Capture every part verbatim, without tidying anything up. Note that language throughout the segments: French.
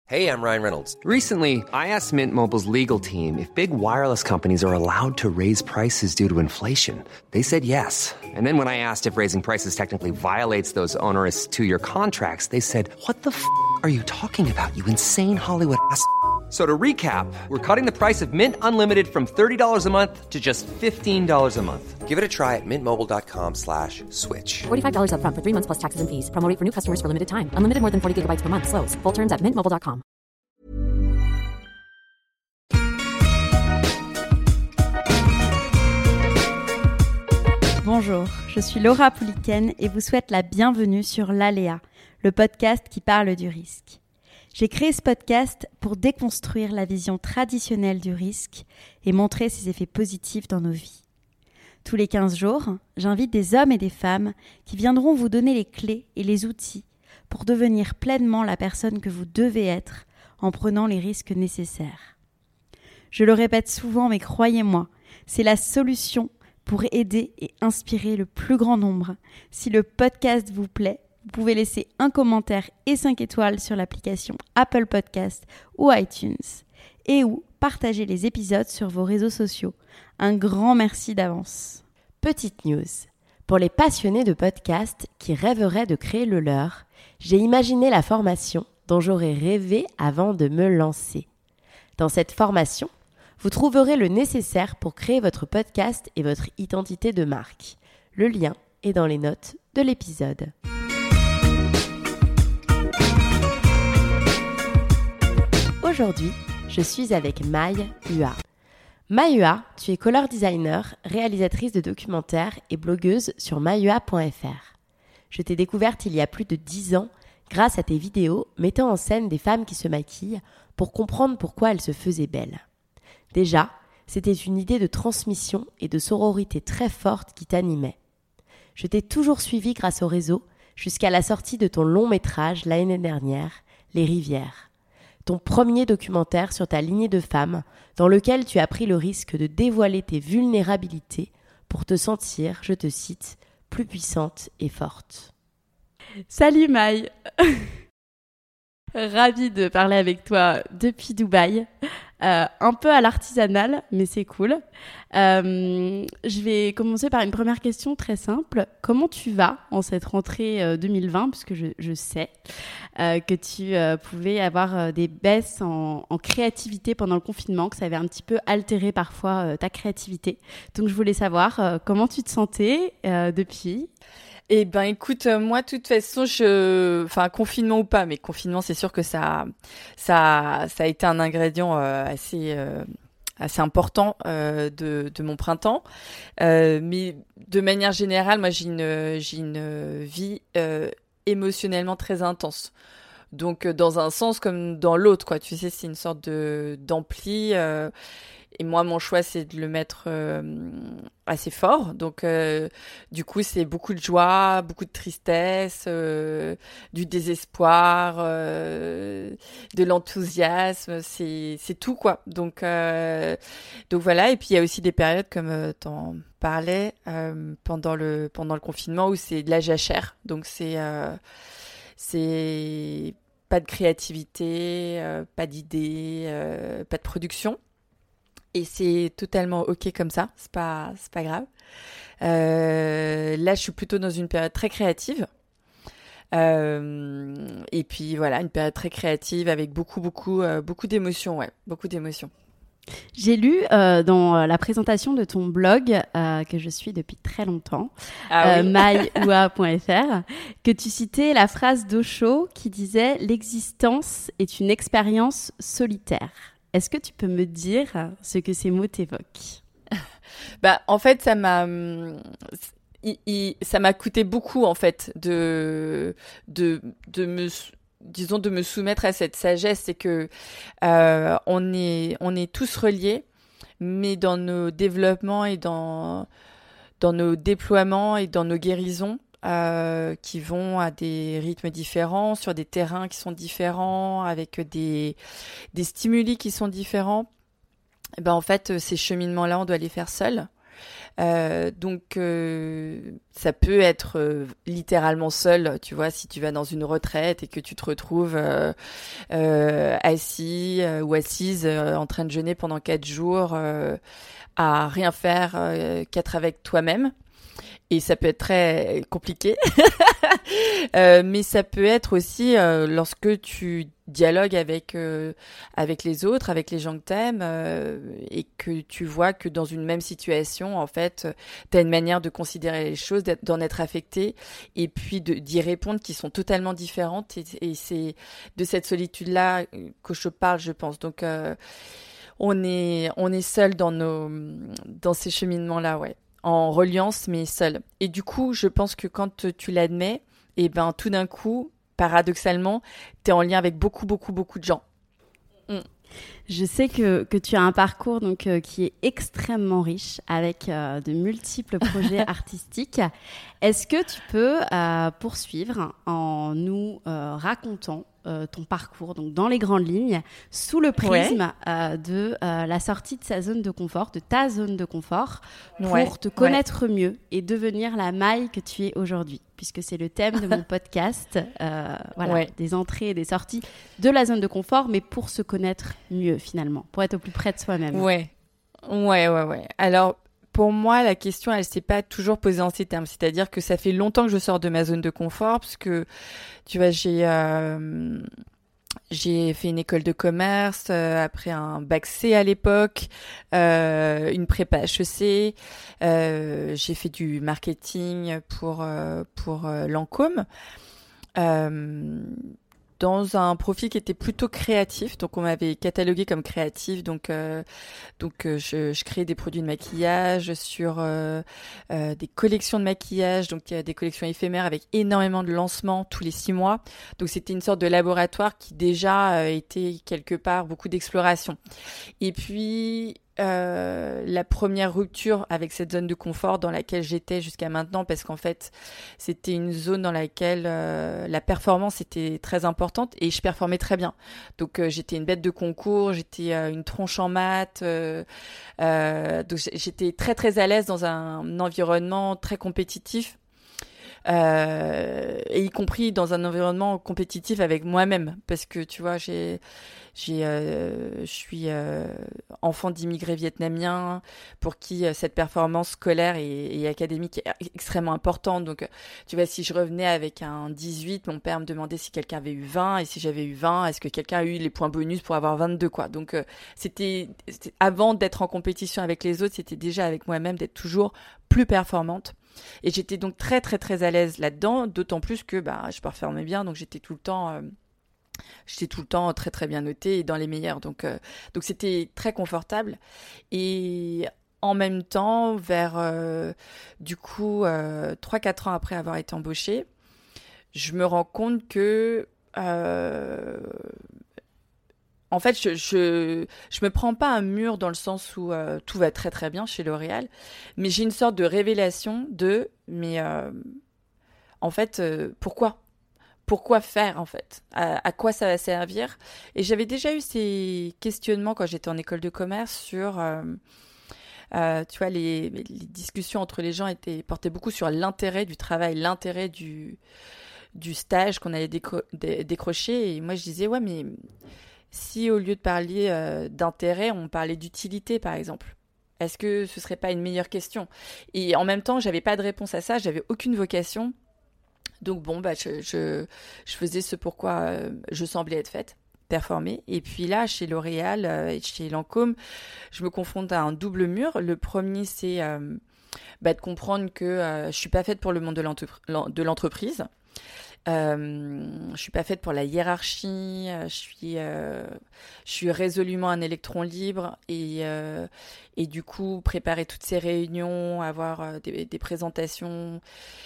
Hey, I'm Ryan Reynolds. Recently, I asked Mint Mobile's legal team if big wireless companies are allowed to raise prices due to inflation. They said yes. And then when I asked if raising prices technically violates those onerous two-year contracts, they said, what the f*** are you talking about, you insane Hollywood ass f- So to recap, we're cutting the price of Mint Unlimited from thirty dollars a month to just fifteen dollars a month. Give it a try at mintmobile.com slash switch. forty-five dollars up front for three months plus taxes and fees. Promo rate for new customers for limited time. Unlimited more than forty gigabytes per month. Slows full terms at mint mobile dot com. Bonjour, je suis Laura Pouliken et vous souhaite la bienvenue sur l'Aléa, le podcast qui parle du risque. J'ai créé ce podcast pour déconstruire la vision traditionnelle du risque et montrer ses effets positifs dans nos vies. Tous les quinze jours, j'invite des hommes et des femmes qui viendront vous donner les clés et les outils pour devenir pleinement la personne que vous devez être en prenant les risques nécessaires. Je le répète souvent, mais croyez-moi, c'est la solution pour aider et inspirer le plus grand nombre. Si le podcast vous plaît, vous pouvez laisser un commentaire et cinq étoiles sur l'application Apple Podcast ou iTunes et ou partager les épisodes sur vos réseaux sociaux. Un grand merci d'avance. Petite news. Pour les passionnés de podcasts qui rêveraient de créer le leur, j'ai imaginé la formation dont j'aurais rêvé avant de me lancer. Dans cette formation, vous trouverez le nécessaire pour créer votre podcast et votre identité de marque. Le lien est dans les notes de l'épisode. Aujourd'hui, je suis avec Maï Hua. Maï Hua, tu es color designer, réalisatrice de documentaires et blogueuse sur maïhua point f r. Je t'ai découverte il y a plus de dix ans grâce à tes vidéos mettant en scène des femmes qui se maquillent pour comprendre pourquoi elles se faisaient belles. Déjà, c'était une idée de transmission et de sororité très forte qui t'animait. Je t'ai toujours suivi grâce au réseau jusqu'à la sortie de ton long métrage l'année dernière, Les Rivières. Ton premier documentaire sur ta lignée de femmes dans lequel tu as pris le risque de dévoiler tes vulnérabilités pour te sentir, je te cite, plus puissante et forte. Salut Maï. Ravie de parler avec toi depuis Dubaï. Euh, un peu à l'artisanal, mais c'est cool. Euh, je vais commencer par une première question très simple. Comment tu vas en cette rentrée euh, deux mille vingt, puisque je, je sais euh, que tu euh, pouvais avoir euh, des baisses en, en créativité pendant le confinement, que ça avait un petit peu altéré parfois euh, ta créativité. Donc je voulais savoir euh, comment tu te sentais euh, depuis. Eh ben, écoute, euh, moi, de toute façon, je, enfin, confinement ou pas, mais confinement, c'est sûr que ça, ça, ça a été un ingrédient euh, assez, euh, assez important euh, de, de mon printemps. Euh, mais de manière générale, moi, j'ai une, j'ai une vie euh, émotionnellement très intense. Donc, dans un sens comme dans l'autre, quoi. Tu sais, c'est une sorte de d'ampli. Euh, Et moi, mon choix, c'est de le mettre euh, assez fort. Donc, euh, du coup, c'est beaucoup de joie, beaucoup de tristesse, euh, du désespoir, euh, de l'enthousiasme. C'est, c'est tout, quoi. Donc, euh, donc voilà. Et puis, il y a aussi des périodes, comme euh, t'en parlais, euh, pendant le pendant le confinement, où c'est de la jachère. Donc, c'est euh, c'est pas de créativité, euh, pas d'idées, euh, pas de production. Et c'est totalement ok comme ça, c'est pas c'est pas grave. Euh, là, je suis plutôt dans une période très créative. Euh, et puis voilà, une période très créative avec beaucoup beaucoup euh, beaucoup d'émotions, ouais, beaucoup d'émotions. J'ai lu euh, dans la présentation de ton blog, euh, que je suis depuis très longtemps, ah, euh, oui. maïhua point f r, que tu citais la phrase d'Osho qui disait « L'existence est une expérience solitaire ». Est-ce que tu peux me dire ce que ces mots t'évoquent ? Bah, en fait, ça m'a, il, il, ça m'a coûté beaucoup, en fait, de, de, de me, disons, de me soumettre à cette sagesse. C'est que euh, on est, on est tous reliés, mais dans nos développements et dans, dans nos déploiements et dans nos guérisons, Euh, qui vont à des rythmes différents, sur des terrains qui sont différents, avec des, des stimuli qui sont différents. Et ben, en fait, ces cheminements-là, on doit les faire seuls. Euh, donc, euh, ça peut être euh, littéralement seul, tu vois, si tu vas dans une retraite et que tu te retrouves euh, euh, assis euh, ou assise euh, en train de jeûner pendant quatre jours euh, à rien faire euh, qu'être avec toi-même. Et ça peut être très compliqué, euh, mais ça peut être aussi euh, lorsque tu dialogues avec euh, avec les autres, avec les gens que t'aimes, euh, et que tu vois que dans une même situation, en fait, t'as une manière de considérer les choses, d'être, d'en être affecté, et puis de, d'y répondre qui sont totalement différentes. Et, et c'est de cette solitude-là que je parle, je pense. Donc, euh, on est on est seul dans nos dans ces cheminements-là, ouais. En reliance, mais seul. Et du coup, je pense que quand tu l'admets, et ben tout d'un coup, paradoxalement, t'es en lien avec beaucoup, beaucoup, beaucoup de gens. Mm. Je sais que, que tu as un parcours donc, euh, qui est extrêmement riche avec euh, de multiples projets artistiques. Est-ce que tu peux euh, poursuivre en nous euh, racontant euh, ton parcours donc dans les grandes lignes, sous le prisme ouais. euh, de euh, la sortie de sa zone de confort, de ta zone de confort, pour ouais. te connaître ouais. mieux et devenir la Maï que tu es aujourd'hui, puisque c'est le thème de mon podcast, euh, voilà, ouais. des entrées et des sorties de la zone de confort, mais pour se connaître mieux finalement, pour être au plus près de soi-même. Ouais, ouais, ouais, ouais. Alors, pour moi, la question, elle s'est pas toujours posée en ces termes. C'est-à-dire que ça fait longtemps que je sors de ma zone de confort, parce que, tu vois, j'ai euh, j'ai fait une école de commerce, euh, après un bac C à l'époque, euh, une prépa H E C, euh, j'ai fait du marketing pour euh, pour euh, Lancôme. Euh, dans un profil qui était plutôt créatif, donc on m'avait catalogué comme créatif, donc euh, donc euh, je, je créais des produits de maquillage sur euh, euh, des collections de maquillage, donc il y a des collections éphémères avec énormément de lancements tous les six mois, donc c'était une sorte de laboratoire qui déjà euh, était quelque part beaucoup d'exploration. Et puis Euh, la première rupture avec cette zone de confort dans laquelle j'étais jusqu'à maintenant, parce qu'en fait c'était une zone dans laquelle euh, la performance était très importante et je performais très bien, donc euh, j'étais une bête de concours, j'étais euh, une tronche en maths, euh, euh, donc j'étais très très à l'aise dans un environnement très compétitif. Euh, et y compris dans un environnement compétitif avec moi-même, parce que tu vois, j'ai, j'ai, euh, je suis euh, enfant d'immigrés vietnamiens pour qui euh, cette performance scolaire et, et académique est extrêmement importante. Donc, tu vois, si je revenais avec un dix-huit, mon père me demandait si quelqu'un avait eu vingt, et si j'avais eu vingt, est-ce que quelqu'un a eu les points bonus pour avoir vingt-deux, quoi. Donc, euh, c'était, c'était avant d'être en compétition avec les autres, c'était déjà avec moi-même d'être toujours plus performante. Et j'étais donc très très très à l'aise là-dedans, d'autant plus que bah je performais bien, donc j'étais tout le temps euh, j'étais tout le temps très très bien notée et dans les meilleurs, donc euh, donc c'était très confortable. Et en même temps, vers euh, du coup euh, trois quatre ans après avoir été embauchée, je me rends compte que euh, en fait, je, je je me prends pas un mur dans le sens où euh, tout va très très bien chez L'Oréal, mais j'ai une sorte de révélation de mais euh, en fait euh, pourquoi pourquoi faire en fait, à, à quoi ça va servir. Et j'avais déjà eu ces questionnements quand j'étais en école de commerce sur euh, euh, tu vois, les, les discussions entre les gens étaient portaient beaucoup sur l'intérêt du travail, l'intérêt du du stage qu'on allait décro- dé- décrocher. Et moi je disais ouais, mais si au lieu de parler euh, d'intérêt, on parlait d'utilité, par exemple, est-ce que ce serait pas une meilleure question? Et en même temps, j'avais pas de réponse à ça, j'avais aucune vocation. Donc bon, bah je je, je faisais ce pourquoi euh, je semblais être faite, performer. Et puis là, chez L'Oréal euh, et chez Lancôme, je me confronte à un double mur. Le premier, c'est euh, bah, de comprendre que euh, je suis pas faite pour le monde de, l'entrepr- de l'entreprise. Euh, je suis pas faite pour la hiérarchie, je suis, euh, je suis résolument un électron libre et, euh, et du coup préparer toutes ces réunions, avoir euh, des, des présentations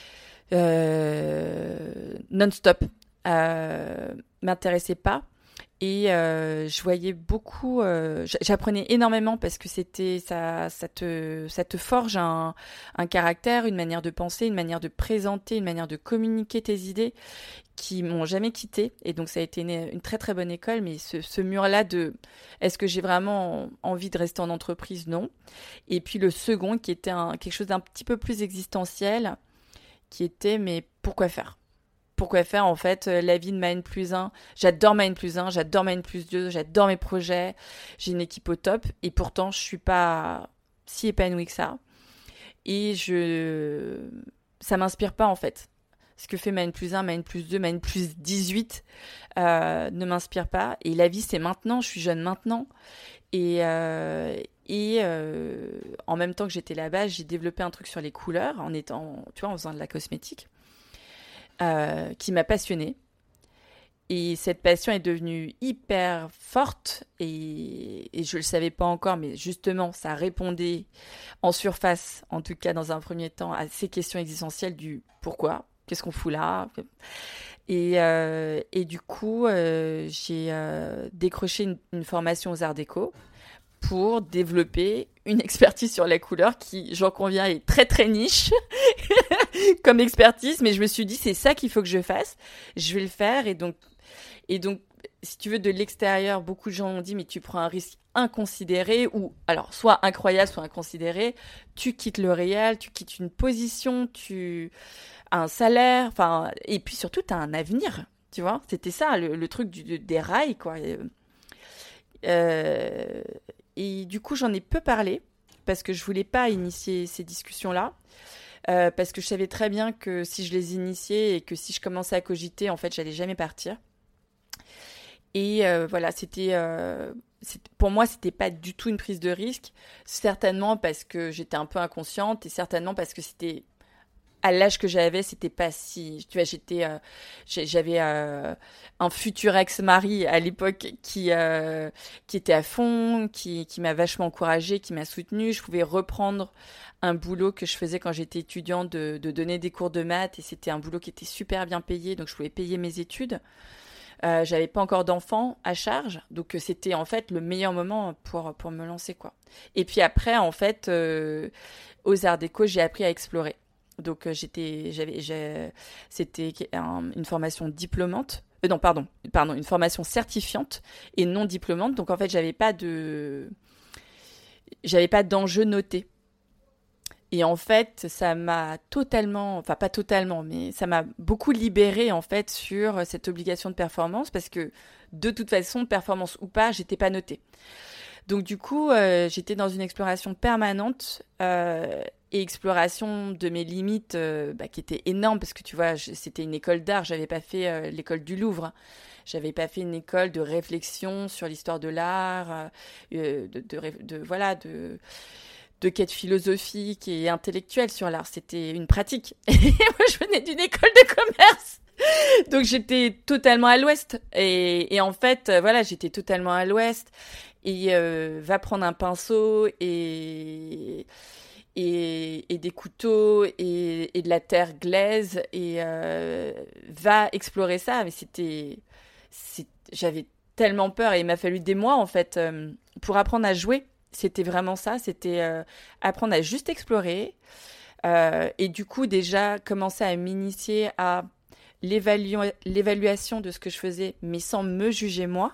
euh, non-stop, euh, m'intéressait pas. Et euh, je voyais beaucoup, euh, j'apprenais énormément parce que c'était ça, ça te, ça te forge un, un caractère, une manière de penser, une manière de présenter, une manière de communiquer tes idées qui m'ont jamais quitté. Et donc ça a été une, une très très bonne école. Mais ce, ce mur-là de, est-ce que j'ai vraiment envie de rester en entreprise? Non. Et puis le second qui était un, quelque chose d'un petit peu plus existentiel, qui était mais pourquoi faire? Pourquoi faire en fait la vie de ma N plus un. J'adore ma N plus un, j'adore ma N plus deux, j'adore mes projets, j'ai une équipe au top et pourtant je suis pas si épanouie que ça. Et je ça m'inspire pas en fait. Ce que fait ma N plus un, ma N plus deux, ma N plus dix-huit euh, ne m'inspire pas. Et la vie c'est maintenant, je suis jeune maintenant. Et, euh, et euh, en même temps que j'étais là-bas, j'ai développé un truc sur les couleurs en étant, tu vois, en faisant de la cosmétique. Euh, qui m'a passionnée. Et cette passion est devenue hyper forte et, et je ne le savais pas encore, mais justement, ça répondait en surface, en tout cas dans un premier temps, à ces questions existentielles du pourquoi, qu'est-ce qu'on fout là. Et, euh, et du coup, euh, j'ai euh, décroché une, une formation aux Arts Déco pour développer une expertise sur la couleur qui, j'en conviens, est très très niche comme expertise, mais je me suis dit c'est ça qu'il faut que je fasse, je vais le faire. Et donc, et donc si tu veux, de l'extérieur, beaucoup de gens ont dit mais tu prends un risque inconsidéré, ou alors soit incroyable, soit inconsidéré, tu quittes le réel, tu quittes une position, tu as un salaire, enfin, et puis surtout tu as un avenir, tu vois, c'était ça le, le truc du, des rails, quoi. Euh, et du coup j'en ai peu parlé parce que je voulais pas initier ces discussions-là. Euh, parce que je savais très bien que si je les initiais et que si je commençais à cogiter, en fait, j'allais jamais partir. Et euh, voilà, c'était, euh, c'était, pour moi, c'était pas du tout une prise de risque. Certainement parce que j'étais un peu inconsciente et certainement parce que c'était, à l'âge que j'avais, c'était pas si, tu vois, j'étais, euh, j'avais euh, un futur ex-mari à l'époque qui euh, qui était à fond, qui qui m'a vachement encouragée, qui m'a soutenue. Je pouvais reprendre un boulot que je faisais quand j'étais étudiante de de donner des cours de maths et c'était un boulot qui était super bien payé, donc je pouvais payer mes études. Euh, j'avais pas encore d'enfants à charge, donc c'était en fait le meilleur moment pour pour me lancer, quoi. Et puis après, en fait, euh, aux Arts Déco, j'ai appris à explorer. Donc euh, j'étais, j'avais, j'ai, c'était un, une formation diplômante, euh, non pardon, pardon, une formation certifiante et non diplômante. Donc en fait j'avais pas de, j'avais pas d'enjeu noté. Et en fait ça m'a totalement, enfin pas totalement, mais ça m'a beaucoup libérée en fait sur cette obligation de performance parce que de toute façon, performance ou pas, j'étais pas notée. Donc du coup euh, j'étais dans une exploration permanente. Euh, Et exploration de mes limites euh, bah, qui étaient énormes parce que tu vois, je, c'était une école d'art, j'avais pas fait euh, l'école du Louvre, j'avais pas fait une école de réflexion sur l'histoire de l'art, euh, de, de, de, de voilà, de de quête philosophique et intellectuelle sur l'art. C'était une pratique. Et moi, je venais d'une école de commerce, donc j'étais totalement à l'ouest. Et, et en fait, euh, voilà, j'étais totalement à l'ouest. Et euh, va prendre un pinceau et Et, et des couteaux et, et de la terre glaise et euh, va explorer ça. Mais c'était, c'est, j'avais tellement peur et il m'a fallu des mois en fait euh, pour apprendre à jouer. C'était vraiment ça, c'était euh, apprendre à juste explorer euh, et du coup déjà commencer à m'initier à l'évalu- l'évaluation de ce que je faisais mais sans me juger moi.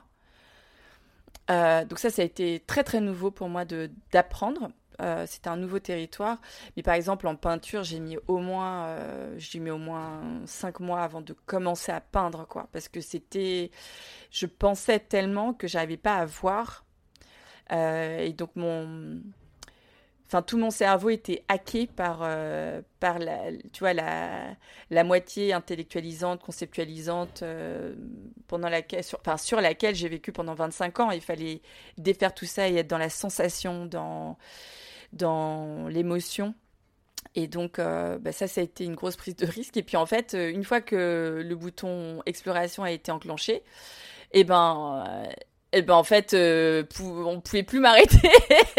Euh, donc ça, ça a été très très nouveau pour moi de, d'apprendre. Euh, c'était un nouveau territoire, mais par exemple en peinture j'ai mis au moins euh, j'ai mis au moins cinq mois avant de commencer à peindre, quoi, parce que c'était, je pensais tellement que j'arrivais pas à voir euh, et donc mon enfin tout mon cerveau était hacké par euh, par la, tu vois, la la moitié intellectualisante, conceptualisante euh, pendant laquelle sur, enfin sur laquelle j'ai vécu pendant vingt-cinq ans. Il fallait défaire tout ça et être dans la sensation, dans dans l'émotion. Et donc euh, bah ça ça a été une grosse prise de risque. Et puis en fait euh, une fois que le bouton exploration a été enclenché, et ben euh, Et ben en fait, euh, pou- on pouvait plus m'arrêter.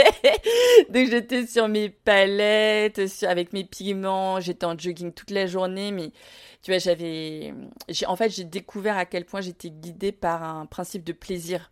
Donc j'étais sur mes palettes, sur- avec mes pigments. J'étais en jogging toute la journée, mais tu vois, j'avais, j'ai, en fait, j'ai découvert à quel point j'étais guidée par un principe de plaisir.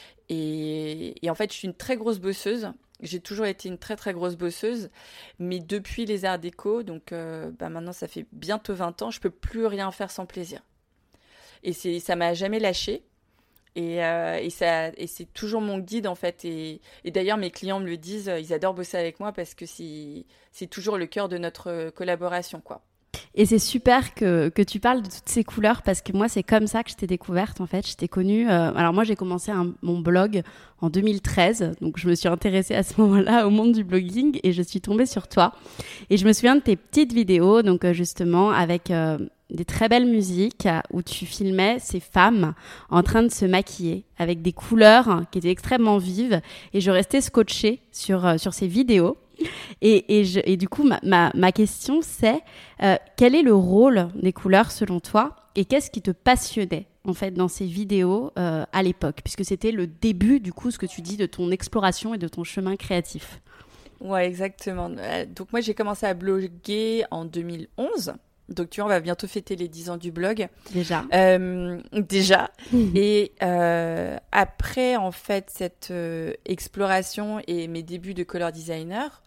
Et, et en fait, je suis une très grosse bosseuse. J'ai toujours été une très très grosse bosseuse, mais depuis les arts déco, donc euh, bah maintenant ça fait bientôt vingt ans, je peux plus rien faire sans plaisir. Et c'est, ça m'a jamais lâchée. Et, euh, et, ça, et c'est toujours mon guide en fait. Et, et d'ailleurs, mes clients me le disent, ils adorent bosser avec moi parce que c'est, c'est toujours le cœur de notre collaboration, quoi. Et c'est super que, que tu parles de toutes ces couleurs parce que moi, c'est comme ça que je t'ai découverte en fait. Je t'ai connue. Euh, alors moi, j'ai commencé un, mon blog en deux mille treize. Donc, je me suis intéressée à ce moment-là au monde du blogging et je suis tombée sur toi. Et je me souviens de tes petites vidéos, donc euh, justement avec euh, des très belles musiques euh, où tu filmais ces femmes en train de se maquiller avec des couleurs hein, qui étaient extrêmement vives. Et je restais scotchée sur, euh, sur ces vidéos. Et, et, je, et du coup, ma, ma, ma question, c'est euh, quel est le rôle des couleurs selon toi et qu'est-ce qui te passionnait en fait dans ces vidéos euh, à l'époque, puisque c'était le début, du coup, ce que tu dis de ton exploration et de ton chemin créatif. Ouais, exactement. Donc moi, j'ai commencé à bloguer en deux mille onze. Donc tu vois, on va bientôt fêter les dix ans du blog. Déjà. Euh, déjà. Et euh, après, en fait, cette euh, exploration et mes débuts de color designer,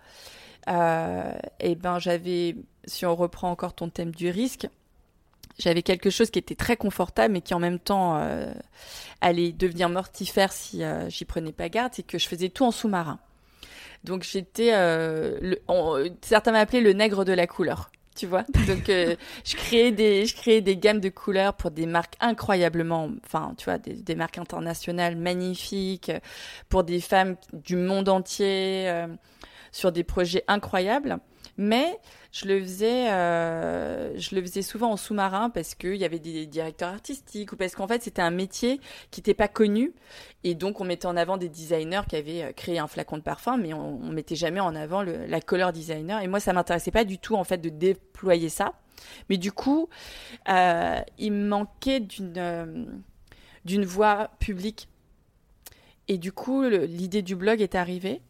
euh, et ben j'avais, si on reprend encore ton thème du risque, j'avais quelque chose qui était très confortable, mais qui en même temps euh, allait devenir mortifère si euh, j'y prenais pas garde, c'est que je faisais tout en sous-marin. Donc j'étais, euh, le, on, certains m'appelaient le nègre de la couleur. Tu vois, donc euh, je créais des, je créais des gammes de couleurs pour des marques incroyablement, enfin, tu vois, des, des marques internationales magnifiques, pour des femmes du monde entier, euh, sur des projets incroyables. Mais je le faisais, euh, je le faisais souvent en sous-marin parce qu'il y avait des directeurs artistiques ou parce qu'en fait c'était un métier qui n'était pas connu et donc on mettait en avant des designers qui avaient créé un flacon de parfum, mais on, on mettait jamais en avant le, la color designer. Et moi ça m'intéressait pas du tout en fait de déployer ça. Mais du coup, euh, il me manquait d'une euh, d'une voix publique. Et du coup, le, l'idée du blog est arrivée.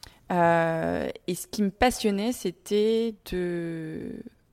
Euh, et ce qui me passionnait, c'était de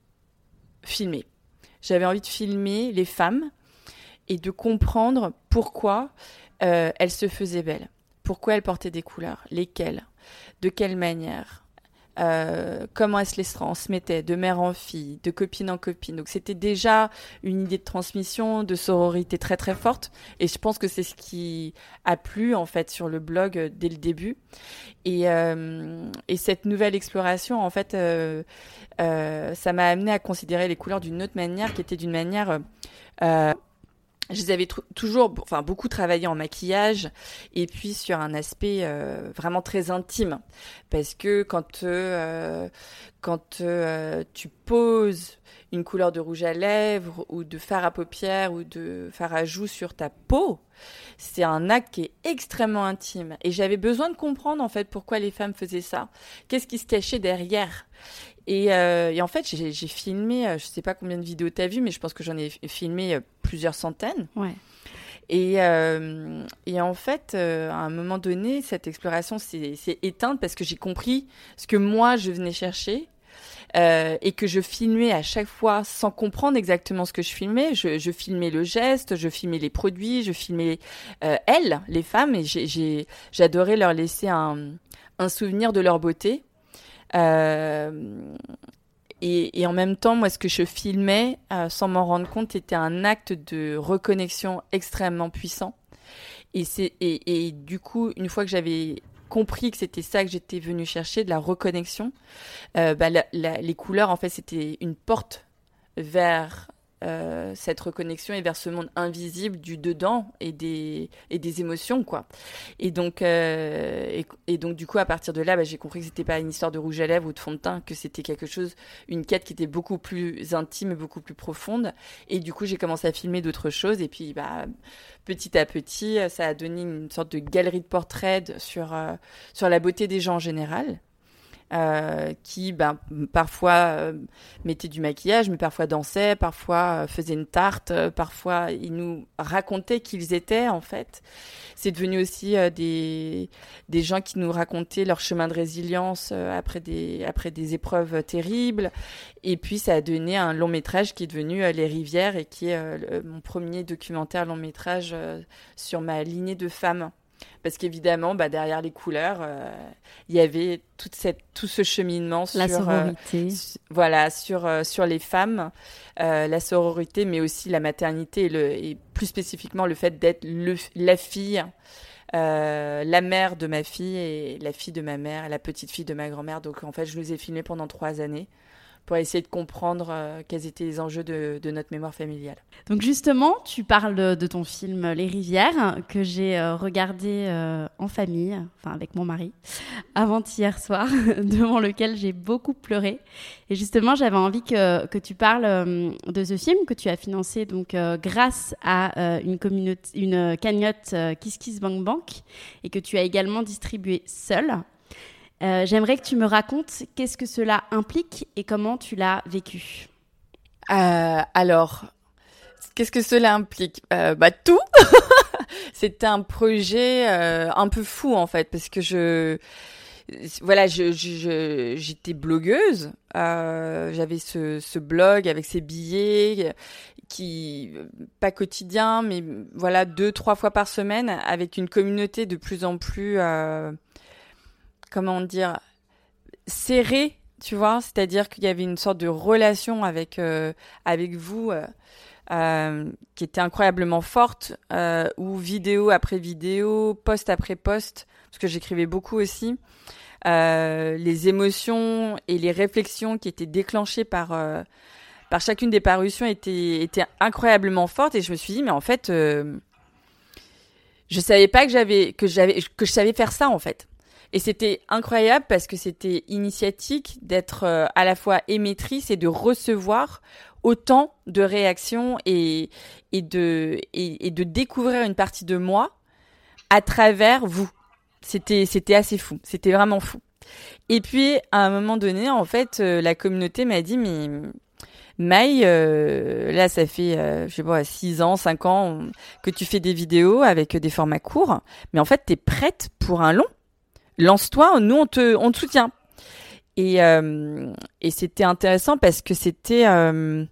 filmer. J'avais envie de filmer les femmes et de comprendre pourquoi euh, elles se faisaient belles, pourquoi elles portaient des couleurs, lesquelles, de quelle manière, euh, comment elles se les transmettaient de mère en fille, de copine en copine. Donc c'était déjà une idée de transmission, de sororité très très forte. Et je pense que c'est ce qui a plu en fait sur le blog euh, dès le début. Et, euh, et cette nouvelle exploration, en fait, euh, euh, ça m'a amené à considérer les couleurs d'une autre manière, qui était d'une manière... Euh, je les avais tr- toujours, enfin beaucoup travaillé en maquillage et puis sur un aspect euh, vraiment très intime, parce que quand euh, quand euh, tu poses une couleur de rouge à lèvres ou de fard à paupières ou de fard à joues sur ta peau, c'est un acte qui est extrêmement intime. Et j'avais besoin de comprendre en fait pourquoi les femmes faisaient ça, qu'est-ce qui se cachait derrière. Et, euh, et en fait, j'ai, j'ai filmé, euh, je sais pas combien de vidéos t'as vu, mais je pense que j'en ai filmé euh, plusieurs centaines. Ouais. Et, euh, et en fait, euh, à un moment donné, cette exploration s'est, s'est éteinte parce que j'ai compris ce que moi, je venais chercher. Euh, et que je filmais à chaque fois sans comprendre exactement ce que je filmais. Je, je filmais le geste, je filmais les produits, je filmais euh, elles, les femmes, et j'ai, j'ai, j'adorais leur laisser un, un souvenir de leur beauté. Euh, et, et en même temps, moi, ce que je filmais, euh, sans m'en rendre compte, c'était un acte de reconnexion extrêmement puissant. Et, c'est, et, et du coup, une fois que j'avais compris que c'était ça que j'étais venue chercher, de la reconnexion, euh, bah, la, la, les couleurs, en fait, c'était une porte vers euh, cette reconnexion et vers ce monde invisible du dedans et des, et des émotions, quoi. Et donc, euh, et, et donc, du coup, à partir de là, bah, j'ai compris que c'était pas une histoire de rouge à lèvres ou de fond de teint, que c'était quelque chose, une quête qui était beaucoup plus intime et beaucoup plus profonde. Et du coup, j'ai commencé à filmer d'autres choses. Et puis, bah, petit à petit, ça a donné une sorte de galerie de portraits sur, euh, sur la beauté des gens en général. Euh, qui ben, parfois euh, mettaient du maquillage, mais parfois dansaient, parfois euh, faisaient une tarte, euh, parfois ils nous racontaient qui ils étaient en fait. C'est devenu aussi euh, des, des gens qui nous racontaient leur chemin de résilience euh, après, des, après des épreuves terribles. Et puis ça a donné un long métrage qui est devenu euh, Les Rivières et qui est euh, le, mon premier documentaire long métrage euh, sur ma lignée de femmes. Parce qu'évidemment, bah, derrière les couleurs, euh, il y avait toute cette, tout ce cheminement la sur, sororité. euh, su- voilà, sur, euh, sur les femmes, euh, la sororité, mais aussi la maternité et, le, et plus spécifiquement le fait d'être le, la fille, euh, la mère de ma fille et la fille de ma mère et la petite fille de ma grand-mère. Donc en fait, je nous ai filmés pendant trois années pour essayer de comprendre euh, quels étaient les enjeux de, de notre mémoire familiale. Donc justement, tu parles de, de ton film Les Rivières, que j'ai euh, regardé euh, en famille, enfin avec mon mari, avant-hier soir, devant lequel j'ai beaucoup pleuré. Et justement, j'avais envie que, que tu parles euh, de ce film que tu as financé donc, euh, grâce à euh, une, communauté, une cagnotte euh, Kiss Kiss Bank Bank et que tu as également distribué seule. Euh, j'aimerais que tu me racontes qu'est-ce que cela implique et comment tu l'as vécu. Euh, alors, qu'est-ce que cela implique ? euh, Bah tout. C'était un projet euh, un peu fou en fait, parce que je, voilà, je, je, je j'étais blogueuse. Euh, j'avais ce, ce blog avec ces billets qui, pas quotidien, mais voilà, deux, trois fois par semaine, avec une communauté de plus en plus, euh, comment dire, serrée. Tu vois, c'est-à-dire qu'il y avait une sorte de relation avec euh, avec vous euh, euh, qui était incroyablement forte, euh, où vidéo après vidéo, post après post, parce que j'écrivais beaucoup aussi, euh, les émotions et les réflexions qui étaient déclenchées par euh, par chacune des parutions étaient étaient incroyablement fortes, et je me suis dit mais en fait, euh, je savais pas que j'avais que j'avais que je savais faire ça en fait. Et c'était incroyable parce que c'était initiatique d'être euh, à la fois émettrice et de recevoir autant de réactions et, et, de, et, et de découvrir une partie de moi à travers vous. C'était, c'était assez fou. C'était vraiment fou. Et puis, à un moment donné, en fait, euh, la communauté m'a dit, mais Maï, euh, là, ça fait, euh, je sais pas, six ans, cinq ans que tu fais des vidéos avec des formats courts. Mais en fait, t'es prête pour un long. Lance-toi, nous on te on te soutient. Et euh, et c'était intéressant parce que c'était euh,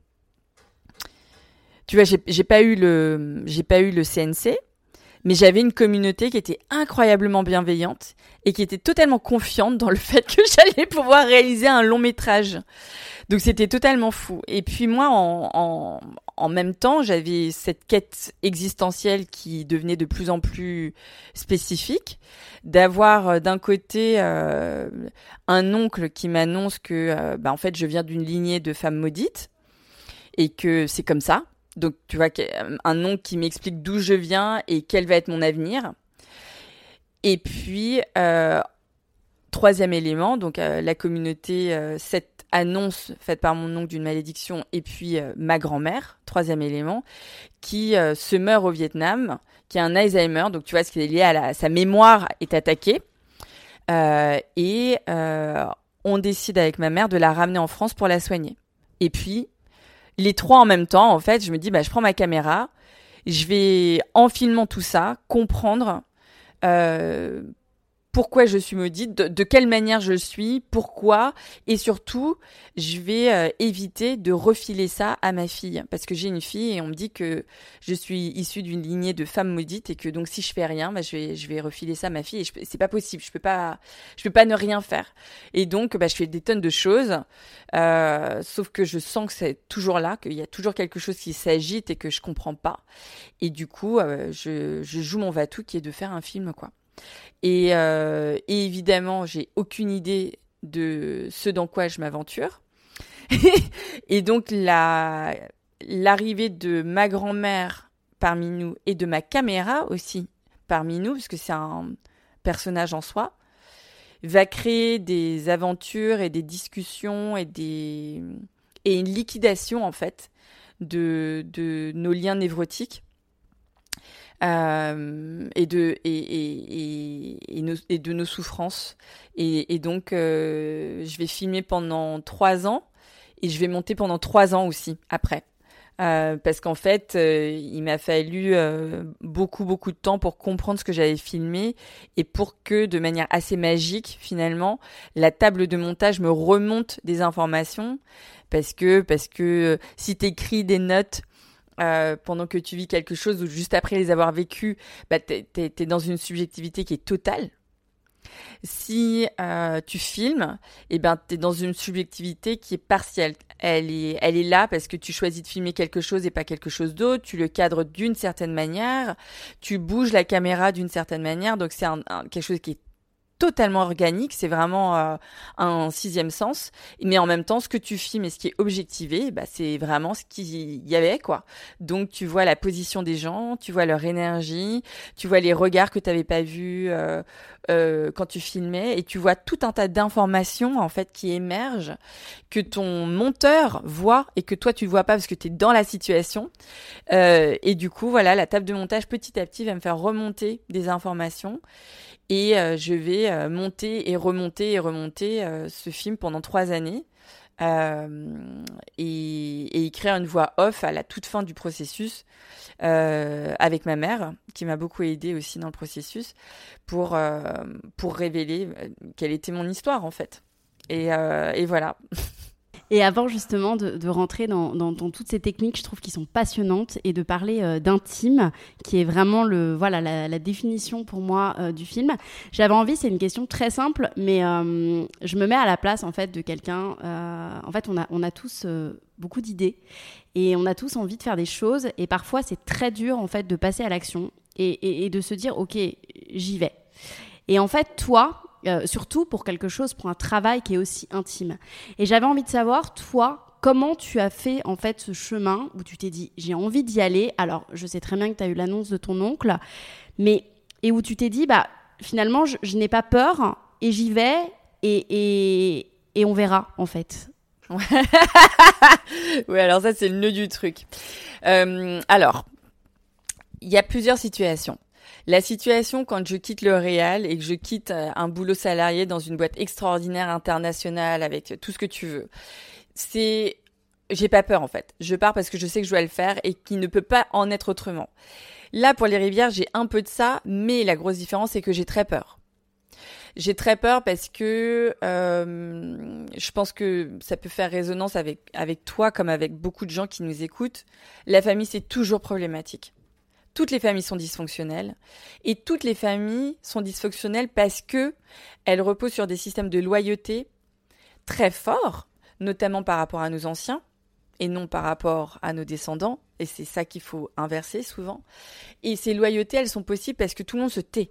tu vois, j'ai j'ai pas eu le j'ai pas eu le C N C, mais j'avais une communauté qui était incroyablement bienveillante et qui était totalement confiante dans le fait que j'allais pouvoir réaliser un long métrage. Donc c'était totalement fou. Et puis moi, en, en, en même temps, j'avais cette quête existentielle qui devenait de plus en plus spécifique, d'avoir euh, d'un côté euh, un oncle qui m'annonce que euh, bah, en fait je viens d'une lignée de femmes maudites et que c'est comme ça. Donc tu vois, un oncle qui m'explique d'où je viens et quel va être mon avenir. Et puis euh, troisième élément, donc euh, la communauté, euh, cette annonce faite par mon oncle d'une malédiction, et puis euh, ma grand-mère, troisième élément, qui euh, se meurt au Vietnam, qui a un Alzheimer, donc tu vois, ce qui est lié à la, sa mémoire est attaquée, euh, et euh, on décide avec ma mère de la ramener en France pour la soigner. Et puis, les trois en même temps, en fait, je me dis, bah, je prends ma caméra, je vais, en filmant tout ça, comprendre euh, pourquoi je suis maudite, de, de quelle manière je suis, pourquoi, et surtout, je vais euh, éviter de refiler ça à ma fille, parce que j'ai une fille et on me dit que je suis issue d'une lignée de femmes maudites et que donc si je fais rien, bah, je vais je vais refiler ça à ma fille et je, c'est pas possible, je peux pas je peux pas ne rien faire. Et donc bah, je fais des tonnes de choses, euh, sauf que je sens que c'est toujours là, qu'il y a toujours quelque chose qui s'agite et que je comprends pas. Et du coup, euh, je je joue mon va-tout qui est de faire un film, quoi. Et, euh, et évidemment, j'ai aucune idée de ce dans quoi je m'aventure. Et donc, la, l'arrivée de ma grand-mère parmi nous et de ma caméra aussi parmi nous, parce que c'est un personnage en soi, va créer des aventures et des discussions et, des, et une liquidation, en fait, de, de nos liens névrotiques. euh, et de et et et, et, nos, et de nos souffrances. Et, et donc, euh, je vais filmer pendant trois ans et je vais monter pendant trois ans aussi après. Euh, parce qu'en fait, euh, il m'a fallu euh, beaucoup, beaucoup de temps pour comprendre ce que j'avais filmé et pour que, de manière assez magique, finalement, la table de montage me remonte des informations. Parce que, parce que euh, si tu écris des notes euh, pendant que tu vis quelque chose ou juste après les avoir vécues, bah, t'es, t'es, t'es dans une subjectivité qui est totale. Si euh, tu filmes, eh ben, tu es dans une subjectivité qui est partielle. Elle est, elle est là parce que tu choisis de filmer quelque chose et pas quelque chose d'autre. Tu le cadres d'une certaine manière. Tu bouges la caméra d'une certaine manière. Donc, c'est un, un, quelque chose qui est totalement organique. C'est vraiment euh, un sixième sens. Mais en même temps, ce que tu filmes et ce qui est objectivé, bah, c'est vraiment ce qu'il y avait, quoi. Donc, tu vois la position des gens, tu vois leur énergie, tu vois les regards que tu n'avais pas vus euh, euh, quand tu filmais, et tu vois tout un tas d'informations, en fait, qui émergent, que ton monteur voit et que toi, tu ne vois pas parce que tu es dans la situation. Euh, et du coup, voilà, la table de montage, petit à petit, va me faire remonter des informations. Et euh, je vais euh, monter et remonter et remonter euh, ce film pendant trois années euh, et, et écrire une voix off à la toute fin du processus euh, avec ma mère, qui m'a beaucoup aidée aussi dans le processus, pour, euh, pour révéler quelle était mon histoire en fait. Et, euh, et voilà. Et avant justement de, de rentrer dans, dans, dans toutes ces techniques, je trouve qu'ils sont passionnantes, et de parler euh, d'intime, qui est vraiment le, voilà, la, la définition pour moi euh, du film. J'avais envie, c'est une question très simple, mais euh, je me mets à la place en fait de quelqu'un. Euh, en fait, on a, on a tous euh, beaucoup d'idées et on a tous envie de faire des choses, et parfois c'est très dur en fait de passer à l'action et, et, et de se dire ok, j'y vais. Et en fait, toi, Euh, surtout pour quelque chose, pour un travail qui est aussi intime. Et j'avais envie de savoir, toi, comment tu as fait en fait ce chemin où tu t'es dit j'ai envie d'y aller. Alors, je sais très bien que tu as eu l'annonce de ton oncle, mais et où tu t'es dit bah finalement je, je n'ai pas peur et j'y vais et, et, et on verra en fait. Oui, alors ça c'est le nœud du truc. Euh, alors, il y a plusieurs situations. La situation quand je quitte le réal et que je quitte un boulot salarié dans une boîte extraordinaire internationale avec tout ce que tu veux, c'est, j'ai pas peur en fait. Je pars parce que je sais que je dois le faire et qu'il ne peut pas en être autrement. Là, pour les rivières, j'ai un peu de ça, mais la grosse différence, c'est que j'ai très peur. J'ai très peur parce que euh, je pense que ça peut faire résonance avec, avec toi comme avec beaucoup de gens qui nous écoutent. La famille, c'est toujours problématique. Toutes les familles sont dysfonctionnelles et toutes les familles sont dysfonctionnelles parce que elles reposent sur des systèmes de loyauté très forts, notamment par rapport à nos anciens et non par rapport à nos descendants. Et c'est ça qu'il faut inverser souvent. Et ces loyautés, elles sont possibles parce que tout le monde se tait.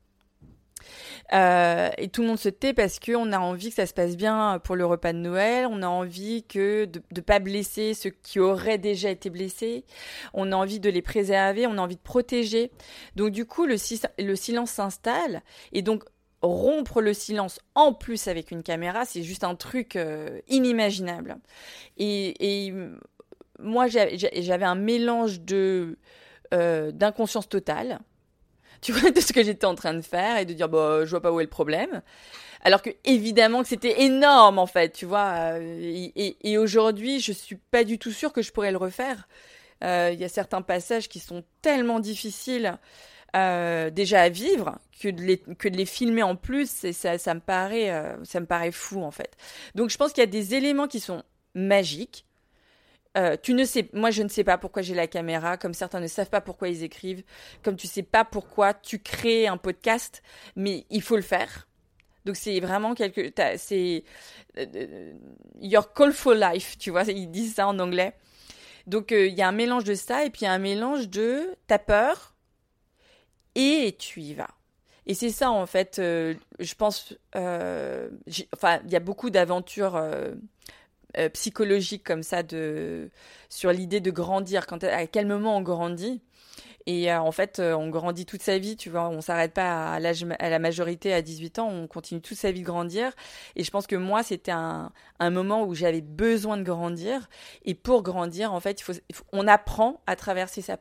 Euh, et tout le monde se tait parce qu'on a envie que ça se passe bien pour le repas de Noël, on a envie que de ne pas blesser ceux qui auraient déjà été blessés, on a envie de les préserver, on a envie de protéger. Donc du coup, le, le silence s'installe, et donc rompre le silence en plus avec une caméra, c'est juste un truc euh, inimaginable. Et, et moi, j'avais un mélange de, euh, d'inconscience totale, tu vois, de ce que j'étais en train de faire et de dire, bah, je vois pas où est le problème. Alors que, évidemment, que c'était énorme, en fait, tu vois. Et, et, et aujourd'hui, je suis pas du tout sûre que je pourrais le refaire. Il euh, y a certains passages qui sont tellement difficiles, euh, déjà à vivre, que de les, que de les filmer en plus, et ça, ça me paraît, euh, ça me paraît fou, en fait. Donc, je pense qu'il y a des éléments qui sont magiques. Euh, tu ne sais, moi je ne sais pas pourquoi j'ai la caméra, comme certains ne savent pas pourquoi ils écrivent, comme tu sais pas pourquoi tu crées un podcast, mais il faut le faire. Donc c'est vraiment quelque, c'est euh, your call for life, tu vois, ils disent ça en anglais. Donc il euh, y a un mélange de ça et puis il y a un mélange de t'as peur et tu y vas. Et c'est ça en fait, euh, je pense, euh, enfin il y a beaucoup d'aventures. Euh, Euh, psychologique comme ça de sur l'idée de grandir, quand à quel moment on grandit. Et euh, en fait euh, on grandit toute sa vie, tu vois, on s'arrête pas à l'âge à la majorité à dix-huit ans, on continue toute sa vie de grandir. Et je pense que moi c'était un un moment où j'avais besoin de grandir, et pour grandir en fait il faut, il faut on apprend à traverser sa peur.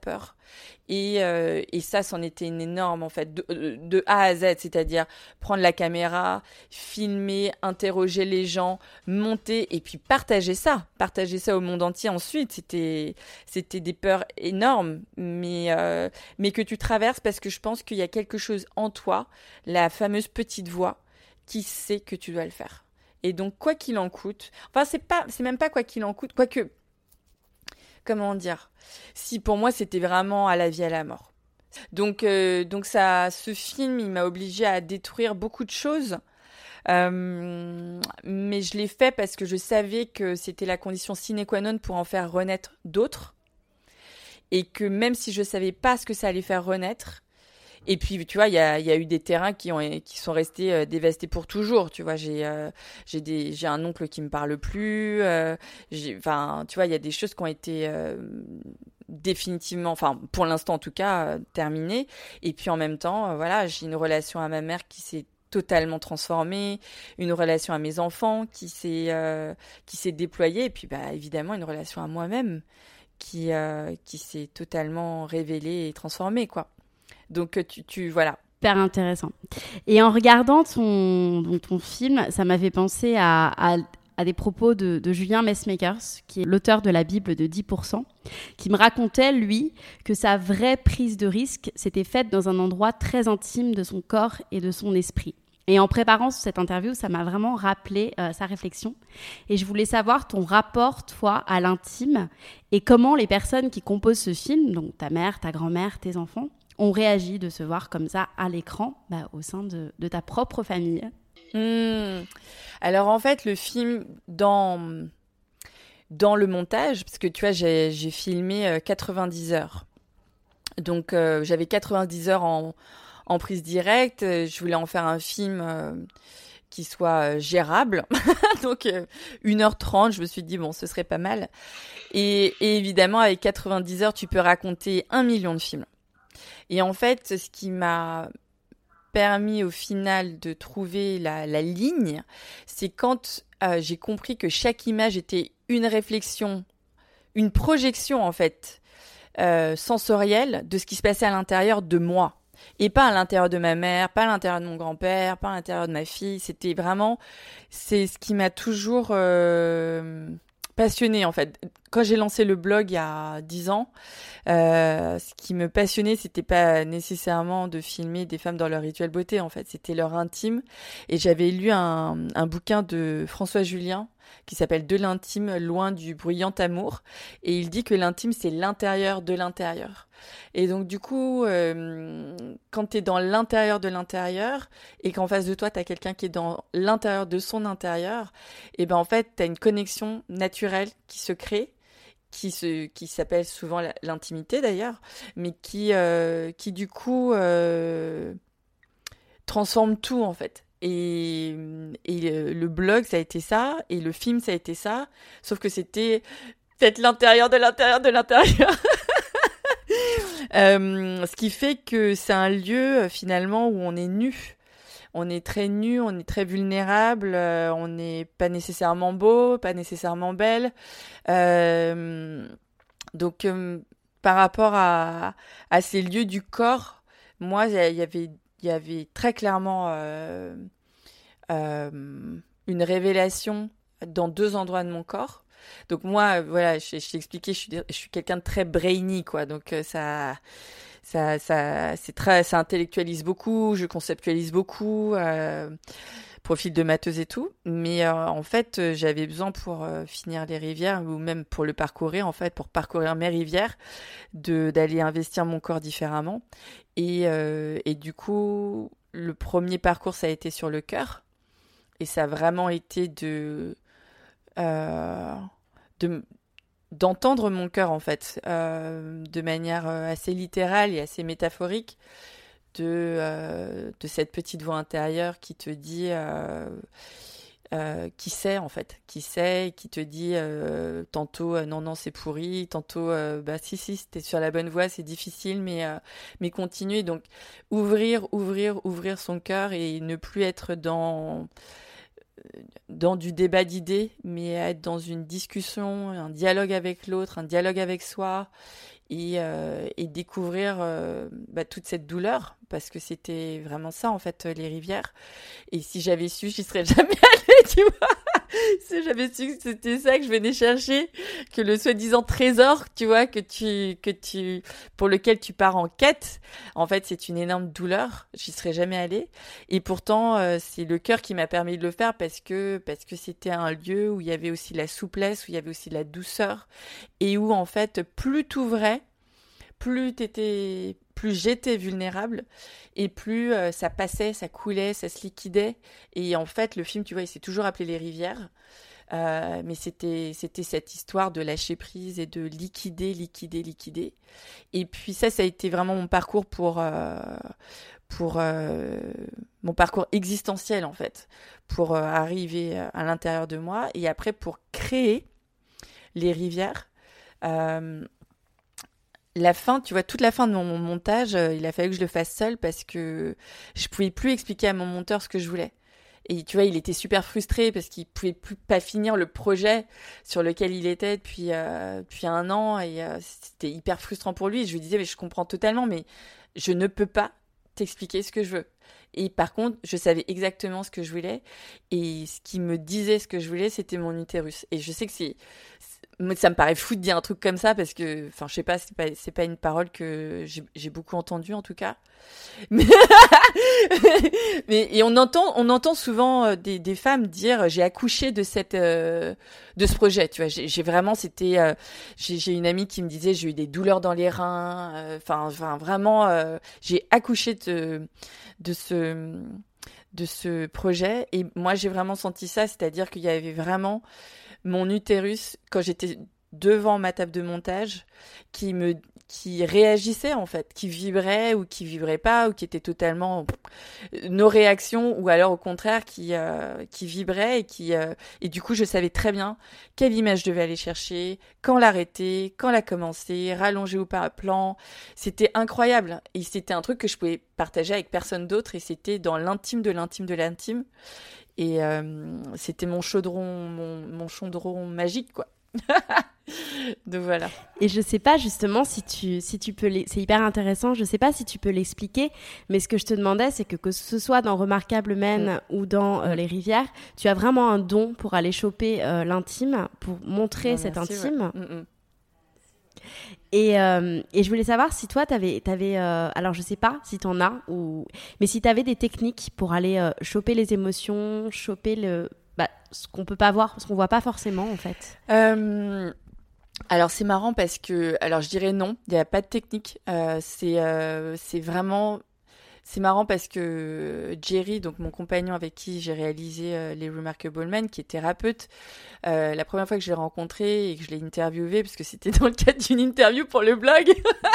Et, euh, et ça, c'en était une énorme, en fait, de, de A à Z, c'est-à-dire prendre la caméra, filmer, interroger les gens, monter et puis partager ça, partager ça au monde entier ensuite. C'était, c'était des peurs énormes, mais, euh, mais que tu traverses parce que je pense qu'il y a quelque chose en toi, la fameuse petite voix, qui sait que tu dois le faire. Et donc, quoi qu'il en coûte, enfin, c'est pas, c'est même pas quoi qu'il en coûte, quoique... Comment dire ? Si pour moi c'était vraiment à la vie à la mort. Donc euh, donc ça, ce film il m'a obligée à détruire beaucoup de choses, euh, mais je l'ai fait parce que je savais que c'était la condition sine qua non pour en faire renaître d'autres, et que même si je savais pas ce que ça allait faire renaître. Et puis, tu vois, il y a, y a eu des terrains qui, ont, qui sont restés euh, dévastés pour toujours. Tu vois, j'ai, euh, j'ai, des, j'ai un oncle qui me parle plus. Euh, j'ai, enfin, tu vois, il y a des choses qui ont été euh, définitivement, enfin, pour l'instant en tout cas, euh, terminées. Et puis en même temps, euh, voilà, j'ai une relation à ma mère qui s'est totalement transformée, une relation à mes enfants qui s'est, euh, qui s'est déployée. Et puis, bah, évidemment, une relation à moi-même qui, euh, qui s'est totalement révélée et transformée, quoi. Donc, tu, tu voilà. Super intéressant. Et en regardant ton, donc ton film, ça m'a fait penser à, à, à des propos de, de Julien Messmakers, qui est l'auteur de la Bible de dix pour cent, qui me racontait, lui, que sa vraie prise de risque s'était faite dans un endroit très intime de son corps et de son esprit. Et en préparant cette interview, ça m'a vraiment rappelé euh, sa réflexion. Et je voulais savoir ton rapport, toi, à l'intime, et comment les personnes qui composent ce film, donc ta mère, ta grand-mère, tes enfants, ont réagi de se voir comme ça à l'écran, bah, au sein de, de ta propre famille. Mmh. Alors en fait, le film, dans, dans le montage, parce que tu vois, j'ai, j'ai filmé quatre-vingt-dix heures. Donc euh, j'avais quatre-vingt-dix heures en, en prise directe. Je voulais en faire un film euh, qui soit euh, gérable. Donc euh, une heure trente, je me suis dit, bon, ce serait pas mal. Et, et évidemment, avec quatre-vingt-dix heures, tu peux raconter un million de films. Et en fait, ce qui m'a permis au final de trouver la, la ligne, c'est quand euh, j'ai compris que chaque image était une réflexion, une projection en fait, euh, sensorielle de ce qui se passait à l'intérieur de moi. Et pas à l'intérieur de ma mère, pas à l'intérieur de mon grand-père, pas à l'intérieur de ma fille. C'était vraiment, c'est ce qui m'a toujours euh, passionnée en fait. Quand j'ai lancé le blog il y a dix ans, euh, ce qui me passionnait, c'était pas nécessairement de filmer des femmes dans leur rituel beauté, en fait, c'était leur intime. Et j'avais lu un, un bouquin de François Julien qui s'appelle « De l'intime, loin du bruyant amour ». Et il dit que l'intime, c'est l'intérieur de l'intérieur. Et donc, du coup, euh, quand t'es dans l'intérieur de l'intérieur et qu'en face de toi, t'as quelqu'un qui est dans l'intérieur de son intérieur, et ben en fait, t'as une connexion naturelle qui se crée, qui se qui s'appelle souvent l'intimité d'ailleurs, mais qui euh, qui du coup euh, transforme tout en fait. Et et le blog ça a été ça, et le film ça a été ça, sauf que c'était peut-être l'intérieur de l'intérieur de l'intérieur. euh, ce qui fait que c'est un lieu finalement où on est nu. On est très nu, on est très vulnérable, euh, on n'est pas nécessairement beau, pas nécessairement belle. Euh, donc, euh, par rapport à, à ces lieux du corps, moi, il y avait, il y avait très clairement euh, euh, une révélation dans deux endroits de mon corps. Donc moi, voilà, je, je t'ai expliqué, je suis, je suis quelqu'un de très brainy, quoi. Donc euh, ça... Ça, ça, c'est très, ça intellectualise beaucoup, je conceptualise beaucoup, euh, profil de matheuse et tout. Mais euh, en fait, euh, j'avais besoin pour euh, finir les rivières, ou même pour le parcourir, en fait, pour parcourir mes rivières, de d'aller investir mon corps différemment. Et, euh, et du coup, le premier parcours, ça a été sur le cœur. Et ça a vraiment été de... Euh, de d'entendre mon cœur en fait, euh, de manière assez littérale et assez métaphorique, de, euh, de cette petite voix intérieure qui te dit, euh, euh, qui sait en fait, qui sait, qui te dit euh, tantôt euh, non non c'est pourri, tantôt euh, bah si si t'es sur la bonne voie, c'est difficile mais euh, mais continue. Donc ouvrir ouvrir ouvrir son cœur et ne plus être dans dans du débat d'idées, mais être dans une discussion, un dialogue avec l'autre, un dialogue avec soi, et, euh, et découvrir euh, bah, toute cette douleur, parce que c'était vraiment ça en fait, les rivières. Et si j'avais su, j'y serais jamais allée, tu vois. Si j'avais su que c'était ça que je venais chercher, que le soi-disant trésor, tu vois, que tu, que tu, pour lequel tu pars en quête, en fait, c'est une énorme douleur. J'y serais jamais allée. Et pourtant, euh, c'est le cœur qui m'a permis de le faire parce que, parce que c'était un lieu où il y avait aussi la souplesse, où il y avait aussi la douceur, et où, en fait, plus t'ouvrais, plus t'étais, plus j'étais vulnérable, et plus euh, ça passait, ça coulait, ça se liquidait. Et en fait, le film, tu vois, il s'est toujours appelé Les Rivières. Euh, mais c'était, c'était cette histoire de lâcher prise et de liquider, liquider, liquider. Et puis ça, ça a été vraiment mon parcours pour, euh, pour euh, mon parcours existentiel, en fait, pour euh, arriver à l'intérieur de moi. Et après, pour créer Les Rivières, euh, la fin, tu vois, toute la fin de mon montage, euh, il a fallu que je le fasse seule parce que je pouvais plus expliquer à mon monteur ce que je voulais. Et tu vois, il était super frustré parce qu'il pouvait plus pas finir le projet sur lequel il était depuis euh, depuis un an, et euh, c'était hyper frustrant pour lui. Et je lui disais, mais je comprends totalement, mais je ne peux pas t'expliquer ce que je veux. Et par contre, je savais exactement ce que je voulais, et ce qui me disait ce que je voulais, c'était mon utérus. Et je sais que c'est ça me paraît fou de dire un truc comme ça parce que, enfin, je sais pas, c'est pas, c'est pas une parole que j'ai, j'ai beaucoup entendue en tout cas. Mais, mais et on entend, on entend souvent des, des femmes dire, j'ai accouché de cette, euh, de ce projet. Tu vois, j'ai, j'ai vraiment, c'était, euh, j'ai, j'ai une amie qui me disait, j'ai eu des douleurs dans les reins. Enfin, euh, enfin, vraiment, euh, j'ai accouché de, de ce, de ce projet. Et moi, j'ai vraiment senti ça, c'est-à-dire qu'il y avait vraiment mon utérus, quand j'étais devant ma table de montage, qui me qui réagissait en fait, qui vibrait ou qui vibrait pas, ou qui était totalement nos réactions, ou alors au contraire qui euh, qui vibrait et qui euh, et du coup je savais très bien quelle image je devais aller chercher, quand l'arrêter, quand la commencer, rallonger ou pas un plan. C'était incroyable, et c'était un truc que je pouvais partager avec personne d'autre, et c'était dans l'intime de l'intime de l'intime. Et euh, c'était mon chaudron, mon, mon chaudron magique, quoi. Donc voilà. Et je sais pas justement si tu, si tu peux, c'est hyper intéressant, je sais pas si tu peux l'expliquer, mais ce que je te demandais, c'est que que ce soit dans Remarquable Men mmh. ou dans euh, Les Rivières, tu as vraiment un don pour aller choper euh, l'intime, pour montrer non, cet merci, intime. Ouais. Mmh, mmh. Et, euh, et je voulais savoir si toi, t'avais, t'avais, euh, alors je sais pas si t'en as, ou, mais si t'avais des techniques pour aller euh, choper les émotions, choper le, bah, ce qu'on peut pas voir, ce qu'on voit pas forcément en fait. Euh, alors c'est marrant parce que, alors je dirais non, il y a pas de technique. Euh, c'est, euh, c'est vraiment. C'est marrant parce que Jerry, donc mon compagnon avec qui j'ai réalisé euh, les Remarkable Men, qui est thérapeute, euh, la première fois que je l'ai rencontré et que je l'ai interviewé, parce que c'était dans le cadre d'une interview pour le blog,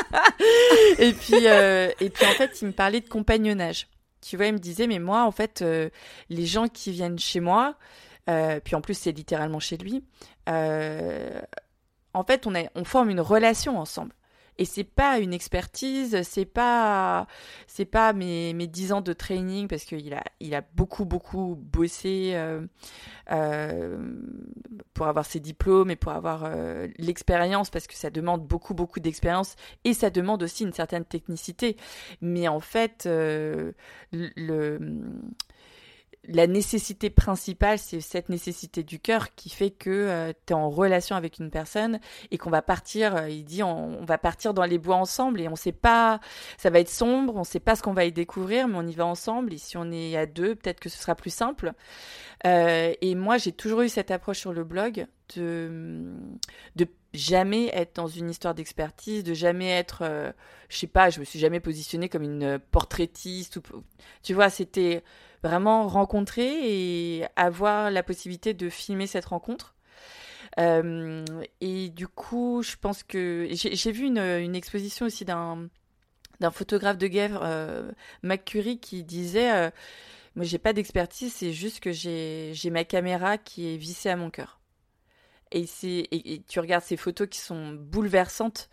et puis euh, et puis en fait il me parlait de compagnonnage. Tu vois, il me disait mais moi en fait euh, les gens qui viennent chez moi, euh, puis en plus c'est littéralement chez lui, euh, en fait on a on forme une relation ensemble. Et c'est pas une expertise, c'est pas, c'est pas mes, mes dix ans de training, parce qu'il a, il a beaucoup, beaucoup bossé euh, euh, pour avoir ses diplômes et pour avoir euh, l'expérience, parce que ça demande beaucoup, beaucoup d'expérience et ça demande aussi une certaine technicité. Mais en fait, euh, le... la nécessité principale, c'est cette nécessité du cœur qui fait que euh, tu es en relation avec une personne et qu'on va partir, euh, il dit on, on va partir dans les bois ensemble, et on sait pas, ça va être sombre, on sait pas ce qu'on va y découvrir, mais on y va ensemble, et si on est à deux, peut-être que ce sera plus simple. Euh, et moi, j'ai toujours eu cette approche sur le blog de, de jamais être dans une histoire d'expertise, de jamais être, euh, je sais pas, je me suis jamais positionnée comme une portraitiste, ou, tu vois, c'était vraiment rencontrer et avoir la possibilité de filmer cette rencontre. Euh, et du coup, je pense que j'ai, j'ai vu une, une exposition aussi d'un, d'un photographe de guerre, euh, McCurry, qui disait euh, moi, j'ai pas d'expertise, c'est juste que j'ai, j'ai ma caméra qui est vissée à mon cœur. Et, c'est, et, et tu regardes ces photos qui sont bouleversantes,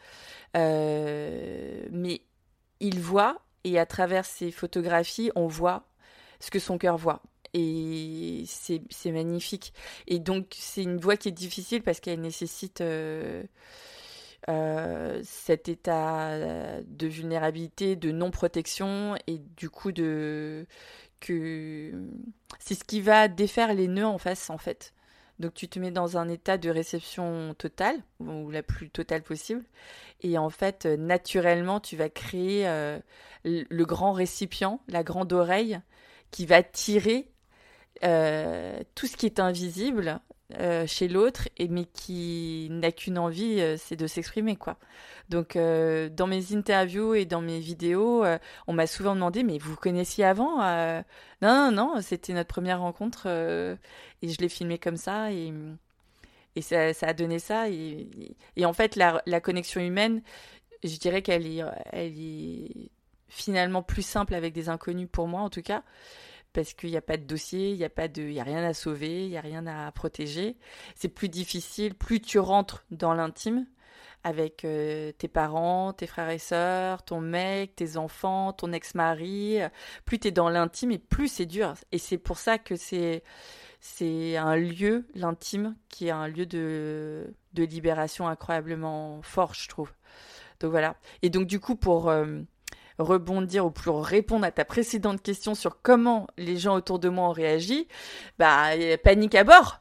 euh, mais il voit, et à travers ces photographies, on voit ce que son cœur voit. Et c'est, c'est magnifique. Et donc, c'est une voie qui est difficile parce qu'elle nécessite... Euh, euh, cet état de vulnérabilité, de non-protection et du coup de que c'est ce qui va défaire les nœuds en face en fait. Donc tu te mets dans un état de réception totale ou la plus totale possible et en fait naturellement tu vas créer euh, le grand récipient, la grande oreille qui va tirer euh, tout ce qui est invisible Euh, chez l'autre, et mais qui n'a qu'une envie, euh, c'est de s'exprimer, quoi. Donc, euh, dans mes interviews et dans mes vidéos, euh, on m'a souvent demandé, mais vous vous connaissiez avant euh... Non, non, non, c'était notre première rencontre euh, et je l'ai filmé comme ça et, et ça, ça a donné ça. Et, et en fait, la, la connexion humaine, je dirais qu'elle est, elle est finalement plus simple avec des inconnus pour moi, en tout cas. Parce qu'il n'y a pas de dossier, il n'y a pas de, il y a rien à sauver, il n'y a rien à protéger. C'est plus difficile, plus tu rentres dans l'intime avec euh, tes parents, tes frères et sœurs, ton mec, tes enfants, ton ex-mari, plus tu es dans l'intime et plus c'est dur. Et c'est pour ça que c'est, c'est un lieu, l'intime, qui est un lieu de, de libération incroyablement fort, je trouve. Donc voilà. Et donc du coup, pour... Euh, rebondir ou pour répondre à ta précédente question sur comment les gens autour de moi ont réagi, bah panique à bord.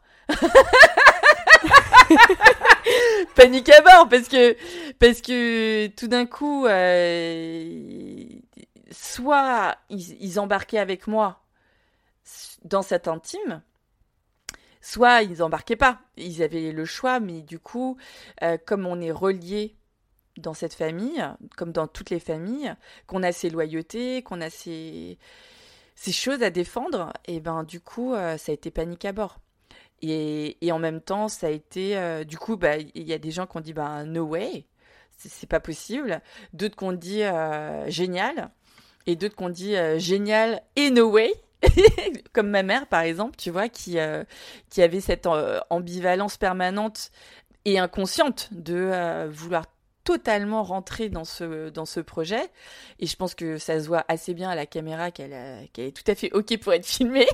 Panique à bord parce que parce que tout d'un coup euh, soit ils, ils embarquaient avec moi dans cet intime, soit ils embarquaient pas. Ils avaient le choix, mais du coup euh, comme on est reliés dans cette famille, comme dans toutes les familles, qu'on a ces loyautés, qu'on a ces, ces choses à défendre, et ben du coup, euh, ça a été panique à bord. Et, et en même temps, ça a été... Euh, du coup, bah, il y a des gens qui ont dit bah, « no way », c'est, c'est pas possible. D'autres qui ont dit euh, « génial », et d'autres qui ont dit euh, « génial et no way ». Comme ma mère, par exemple, tu vois, qui, euh, qui avait cette euh, ambivalence permanente et inconsciente de euh, vouloir totalement rentrée dans ce, dans ce projet. Et je pense que ça se voit assez bien à la caméra qu'elle, a, qu'elle est tout à fait OK pour être filmée.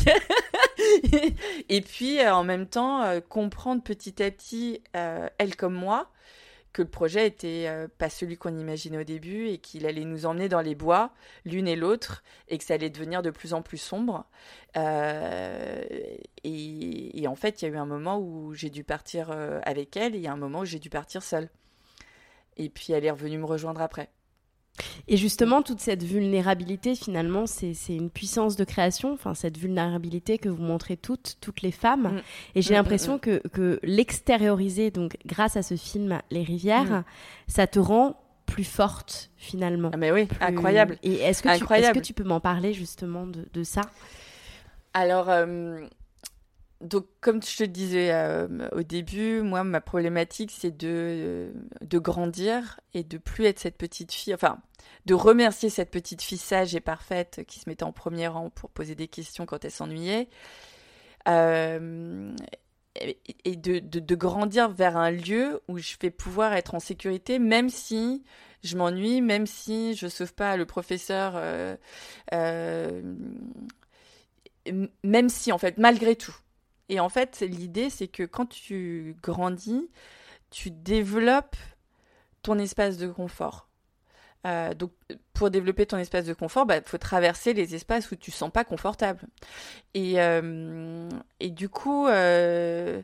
Et puis, euh, en même temps, euh, comprendre petit à petit, euh, elle comme moi, que le projet était euh, pas celui qu'on imaginait au début et qu'il allait nous emmener dans les bois, l'une et l'autre, et que ça allait devenir de plus en plus sombre. Euh, et, et en fait, il y a eu un moment où j'ai dû partir euh, avec elle et il y a un moment où j'ai dû partir seule. Et puis, elle est revenue me rejoindre après. Et justement, toute cette vulnérabilité, finalement, c'est, c'est une puissance de création. Enfin, cette vulnérabilité que vous montrez toutes, toutes les femmes. Mmh. Et j'ai mmh, l'impression mmh. que, que l'extérioriser, donc grâce à ce film Les Rivières, mmh. ça te rend plus forte, finalement. Ah mais oui, plus... incroyable. Et est-ce que, incroyable. Tu, est-ce que tu peux m'en parler, justement, de, de ça ? Alors... Euh... Donc, comme je te disais euh, au début, moi, ma problématique, c'est de, de grandir et de plus être cette petite fille, enfin, de remercier cette petite fille sage et parfaite qui se mettait en premier rang pour poser des questions quand elle s'ennuyait, euh, et, et de, de, de grandir vers un lieu où je vais pouvoir être en sécurité, même si je m'ennuie, même si je sauve pas le professeur, euh, euh, même si, en fait, malgré tout. Et en fait, l'idée, c'est que quand tu grandis, tu développes ton espace de confort. Euh, donc, pour développer ton espace de confort, bah, faut traverser les espaces où tu ne sens pas confortable. Et, euh, et du coup, euh,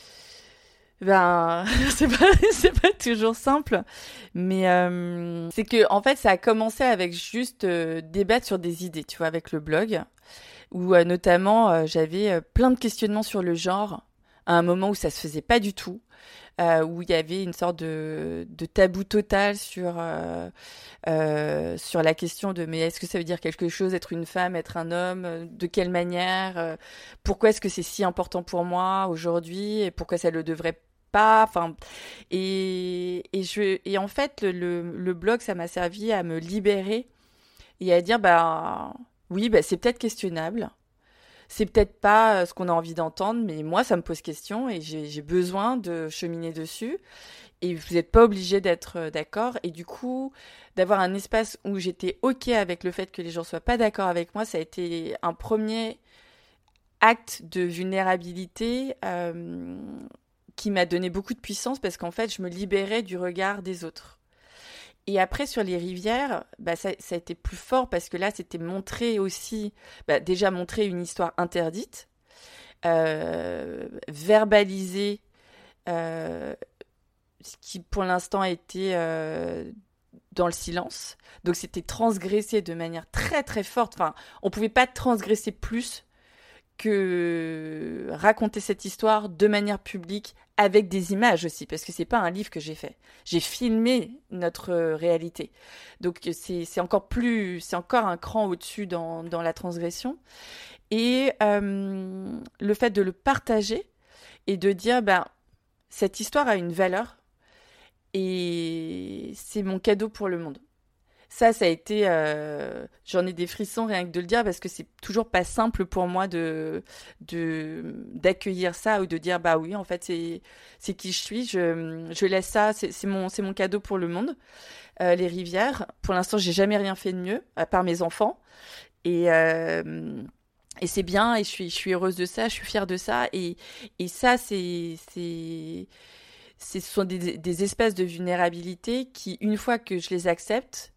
ben, c'est pas, c'est pas toujours simple. Mais euh, c'est que, en fait, ça a commencé avec juste euh, débattre sur des idées, tu vois, avec le blog. Où euh, notamment euh, j'avais euh, plein de questionnements sur le genre à un moment où ça se faisait pas du tout, euh, où il y avait une sorte de, de tabou total sur euh, euh, sur la question de mais est-ce que ça veut dire quelque chose être une femme, être un homme, euh, de quelle manière, euh, pourquoi est-ce que c'est si important pour moi aujourd'hui et pourquoi ça le devrait pas, enfin et et je et en fait le le, le blog ça m'a servi à me libérer et à dire bah oui, bah, c'est peut-être questionnable. C'est peut-être pas ce qu'on a envie d'entendre, mais moi, ça me pose question et j'ai, j'ai besoin de cheminer dessus. Et vous n'êtes pas obligé d'être d'accord. Et du coup, d'avoir un espace où j'étais OK avec le fait que les gens soient pas d'accord avec moi, ça a été un premier acte de vulnérabilité euh, qui m'a donné beaucoup de puissance parce qu'en fait, je me libérais du regard des autres. Et après, sur les rivières, bah, ça, ça a été plus fort parce que là, c'était montrer aussi, bah, déjà montrer une histoire interdite, euh, verbaliser euh, ce qui, pour l'instant, a été euh, dans le silence. Donc, c'était transgressé de manière très, très forte. Enfin, on ne pouvait pas transgresser plus que raconter cette histoire de manière publique avec des images aussi, parce que c'est pas un livre que j'ai fait. J'ai filmé notre réalité. Donc c'est, c'est encore plus, c'est encore un cran au-dessus dans, dans la transgression. Et euh, le fait de le partager et de dire, ben, cette histoire a une valeur et c'est mon cadeau pour le monde. Ça, ça a été... Euh, j'en ai des frissons rien que de le dire parce que c'est toujours pas simple pour moi de, de, d'accueillir ça ou de dire, bah oui, en fait, c'est, c'est qui je suis. Je, je laisse ça, c'est, c'est, mon, c'est mon cadeau pour le monde. Euh, les rivières, pour l'instant, j'ai jamais rien fait de mieux, à part mes enfants. Et... Euh, Et c'est bien, et je suis, je suis heureuse de ça, je suis fière de ça. Et, et ça, c'est, c'est, c'est, ce sont des, des espaces de vulnérabilité qui, une fois que je les accepte,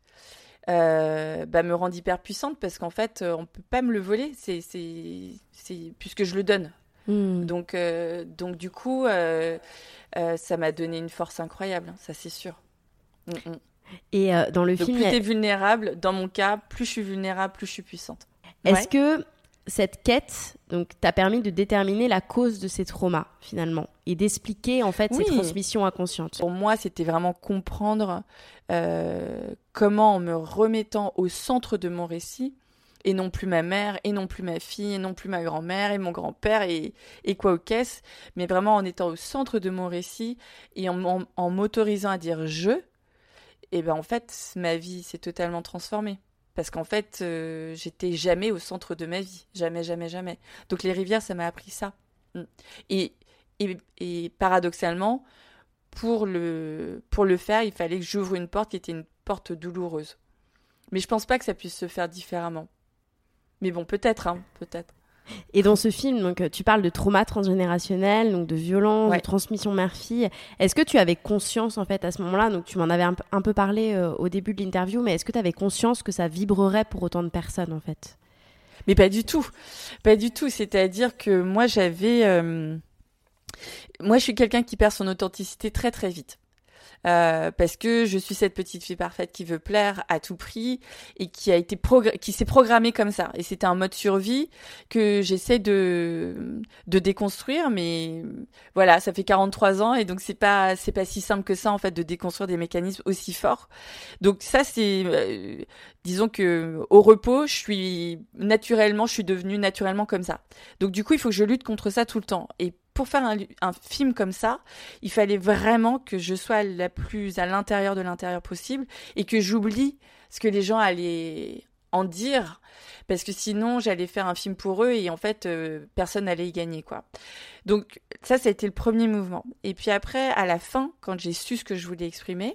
euh, bah, me rendent hyper puissante parce qu'en fait, on ne peut pas me le voler, c'est, c'est, c'est, puisque je le donne. Mmh. Donc, euh, donc, du coup, euh, euh, ça m'a donné une force incroyable, ça c'est sûr. Mmh. Et euh, dans le donc, film... plus a... t'es vulnérable, dans mon cas, plus je suis vulnérable, plus je suis puissante. Est-ce ouais. que cette quête donc, t'a permis de déterminer la cause de ces traumas, finalement, et d'expliquer, en fait, oui. ces transmissions inconscientes? Pour moi, c'était vraiment comprendre euh, comment, en me remettant au centre de mon récit, et non plus ma mère, et non plus ma fille, et non plus ma grand-mère, et mon grand-père, et, et quoi au caisse, mais vraiment en étant au centre de mon récit, et en, en, en m'autorisant à dire « je », et ben en fait, ma vie s'est totalement transformée. Parce qu'en fait, euh, j'étais jamais au centre de ma vie. Jamais, jamais, jamais. Donc les rivières, ça m'a appris ça. Et, et, et paradoxalement, pour le, pour le faire, il fallait que j'ouvre une porte qui était une porte douloureuse. Mais je pense pas que ça puisse se faire différemment. Mais bon, peut-être, hein, peut-être. Et dans ce film, donc, tu parles de trauma transgénérationnel, donc de violence, ouais. de transmission mère-fille. Est-ce que tu avais conscience, en fait, à ce moment-là, donc tu m'en avais un, p- un peu parlé euh, au début de l'interview, mais est-ce que tu avais conscience que ça vibrerait pour autant de personnes, en fait? Mais pas du tout. Pas du tout. C'est-à-dire que moi, j'avais... Euh... Moi, je suis quelqu'un qui perd son authenticité très, très vite. Euh, parce que je suis cette petite fille parfaite qui veut plaire à tout prix et qui a été progr- qui s'est programmée comme ça. Et c'était un mode survie que j'essaie de de déconstruire, mais voilà, ça fait quarante-trois ans et donc c'est pas c'est pas si simple que ça en fait de déconstruire des mécanismes aussi forts. Donc ça c'est euh, disons que au repos, je suis naturellement, je suis devenue naturellement comme ça. Donc du coup, il faut que je lutte contre ça tout le temps. Et pour faire un, un film comme ça, il fallait vraiment que je sois la plus à l'intérieur de l'intérieur possible et que j'oublie ce que les gens allaient en dire, parce que sinon j'allais faire un film pour eux et en fait euh, personne n'allait y gagner, quoi. Donc ça, ça a été le premier mouvement. Et puis après, à la fin, quand j'ai su ce que je voulais exprimer,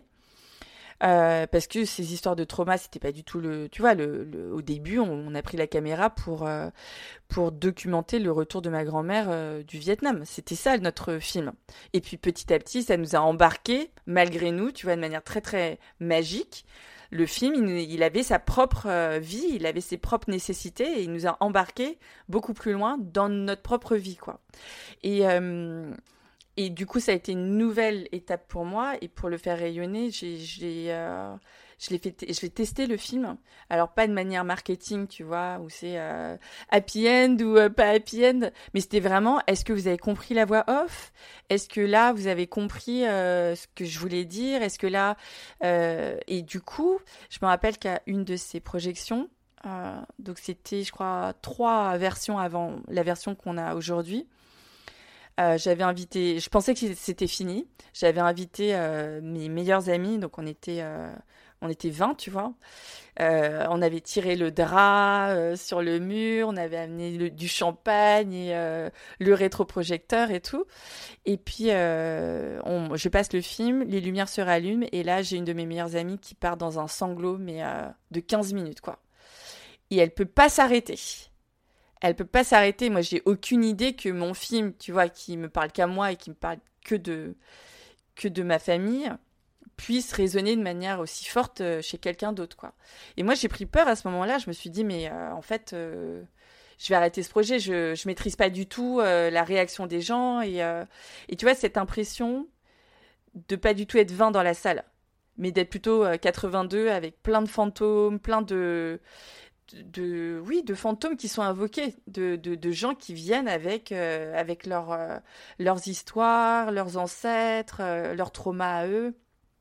Euh, parce que ces histoires de trauma, c'était pas du tout le... Tu vois, le, le, au début, on, on a pris la caméra pour, euh, pour documenter le retour de ma grand-mère euh, du Vietnam. C'était ça, notre film. Et puis, petit à petit, ça nous a embarqués, malgré nous, tu vois, de manière très, très magique. Le film, il, il avait sa propre euh, vie, il avait ses propres nécessités, et il nous a embarqués beaucoup plus loin dans notre propre vie, quoi. Et... Euh, Et du coup, ça a été une nouvelle étape pour moi. Et pour le faire rayonner, j'ai, j'ai, euh, je l'ai fait, t- je l'ai testé le film. Alors pas de manière marketing, tu vois, où c'est euh, happy end ou euh, pas happy end, mais c'était vraiment, est-ce que vous avez compris la voix off? Est-ce que là, vous avez compris euh, ce que je voulais dire? Est-ce que là, euh, et du coup, je me rappelle qu'à une de ces projections, euh, donc c'était, je crois, trois versions avant la version qu'on a aujourd'hui. Euh, j'avais invité, je pensais que c'était fini. J'avais invité euh, mes meilleurs amis, donc on était, euh, on était vingt, tu vois. Euh, on avait tiré le drap euh, sur le mur, on avait amené le, du champagne et euh, le rétroprojecteur et tout. Et puis, euh, on, je passe le film, les lumières se rallument et là, j'ai une de mes meilleures amies qui part dans un sanglot, mais euh, de quinze minutes, quoi. Et elle peut pas s'arrêter. Elle peut pas s'arrêter. Moi, j'ai aucune idée que mon film, tu vois, qui me parle qu'à moi et qui me parle que de, que de ma famille puisse résonner de manière aussi forte chez quelqu'un d'autre, quoi. Et moi, j'ai pris peur à ce moment-là. Je me suis dit, mais euh, en fait, euh, je vais arrêter ce projet. Je ne maîtrise pas du tout euh, la réaction des gens. Et, euh, et tu vois, cette impression de pas du tout être vingt dans la salle, mais d'être plutôt euh, quatre-vingt-deux avec plein de fantômes, plein de... De, de, oui, de fantômes qui sont invoqués, de, de, de gens qui viennent avec, euh, avec leur, euh, leurs histoires, leurs ancêtres, euh, leurs traumas à eux.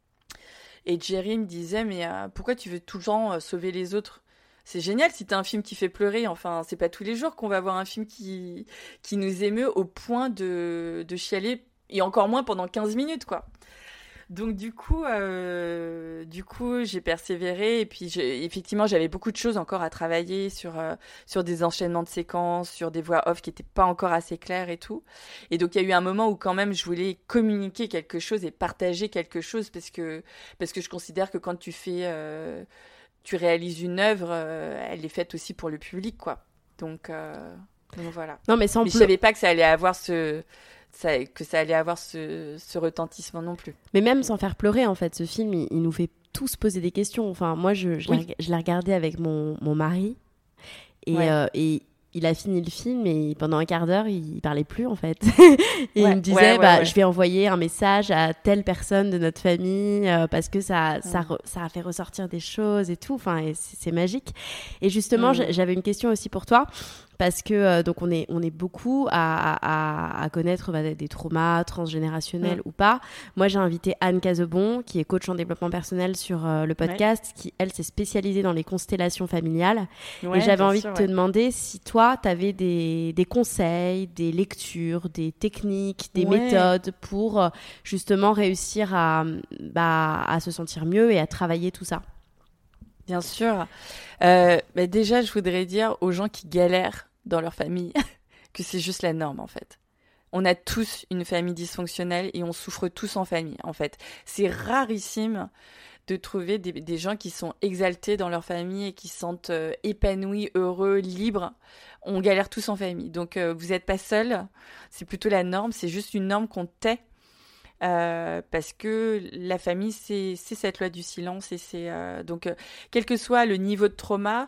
Et Jerry me disait, mais euh, pourquoi tu veux tout le temps euh, sauver les autres ? C'est génial si t'as un film qui fait pleurer. Enfin, c'est pas tous les jours qu'on va voir un film qui, qui nous émeut au point de, de chialer, et encore moins pendant quinze minutes, quoi. Donc du coup, euh, du coup, j'ai persévéré et puis j'ai, effectivement, j'avais beaucoup de choses encore à travailler sur euh, sur des enchaînements de séquences, sur des voix off qui étaient pas encore assez claires et tout. Et donc il y a eu un moment où quand même je voulais communiquer quelque chose et partager quelque chose parce que parce que je considère que quand tu fais, euh, tu réalises une œuvre, euh, elle est faite aussi pour le public, quoi. Donc, euh, donc voilà. Non mais sans mais pl- je savais pas que ça allait avoir ce Ça, que ça allait avoir ce, ce retentissement non plus. Mais même sans faire pleurer, en fait, ce film, il, il nous fait tous poser des questions. Enfin, moi, je, je, Oui. l'ai, je l'ai regardé avec mon, mon mari et, Ouais. euh, et il a fini le film et pendant un quart d'heure, il parlait plus, en fait. et Ouais, il me disait, ouais, ouais, bah, ouais. je vais envoyer un message à telle personne de notre famille euh, parce que ça, ça, Mm. re- ça a fait ressortir des choses et tout. Enfin, et c'est, c'est magique. Et justement, Mm. j'a- j'avais une question aussi pour toi. Parce que euh, donc on est on est beaucoup à, à, à connaître bah, des traumas transgénérationnels Mm. ou pas. Moi j'ai invité Anne Casebon qui est coach en développement personnel sur euh, le podcast, qui elle s'est spécialisée dans les constellations familiales. Ouais, et j'avais bien envie sûr, de te ouais. demander si toi tu avais des, des conseils, des lectures, des techniques, des Ouais. méthodes pour euh, justement réussir à bah, à se sentir mieux et à travailler tout ça. Bien sûr. Euh, bah déjà, je voudrais dire aux gens qui galèrent dans leur famille que c'est juste la norme, en fait. On a tous une famille dysfonctionnelle et on souffre tous en famille, en fait. C'est rarissime de trouver des, des gens qui sont exaltés dans leur famille et qui se sentent euh, épanouis, heureux, libres. On galère tous en famille. Donc, euh, vous n'êtes pas seuls. C'est plutôt la norme. C'est juste une norme qu'on tait. Euh, parce que la famille, c'est, c'est cette loi du silence. Et c'est, euh, donc, euh, quel que soit le niveau de trauma,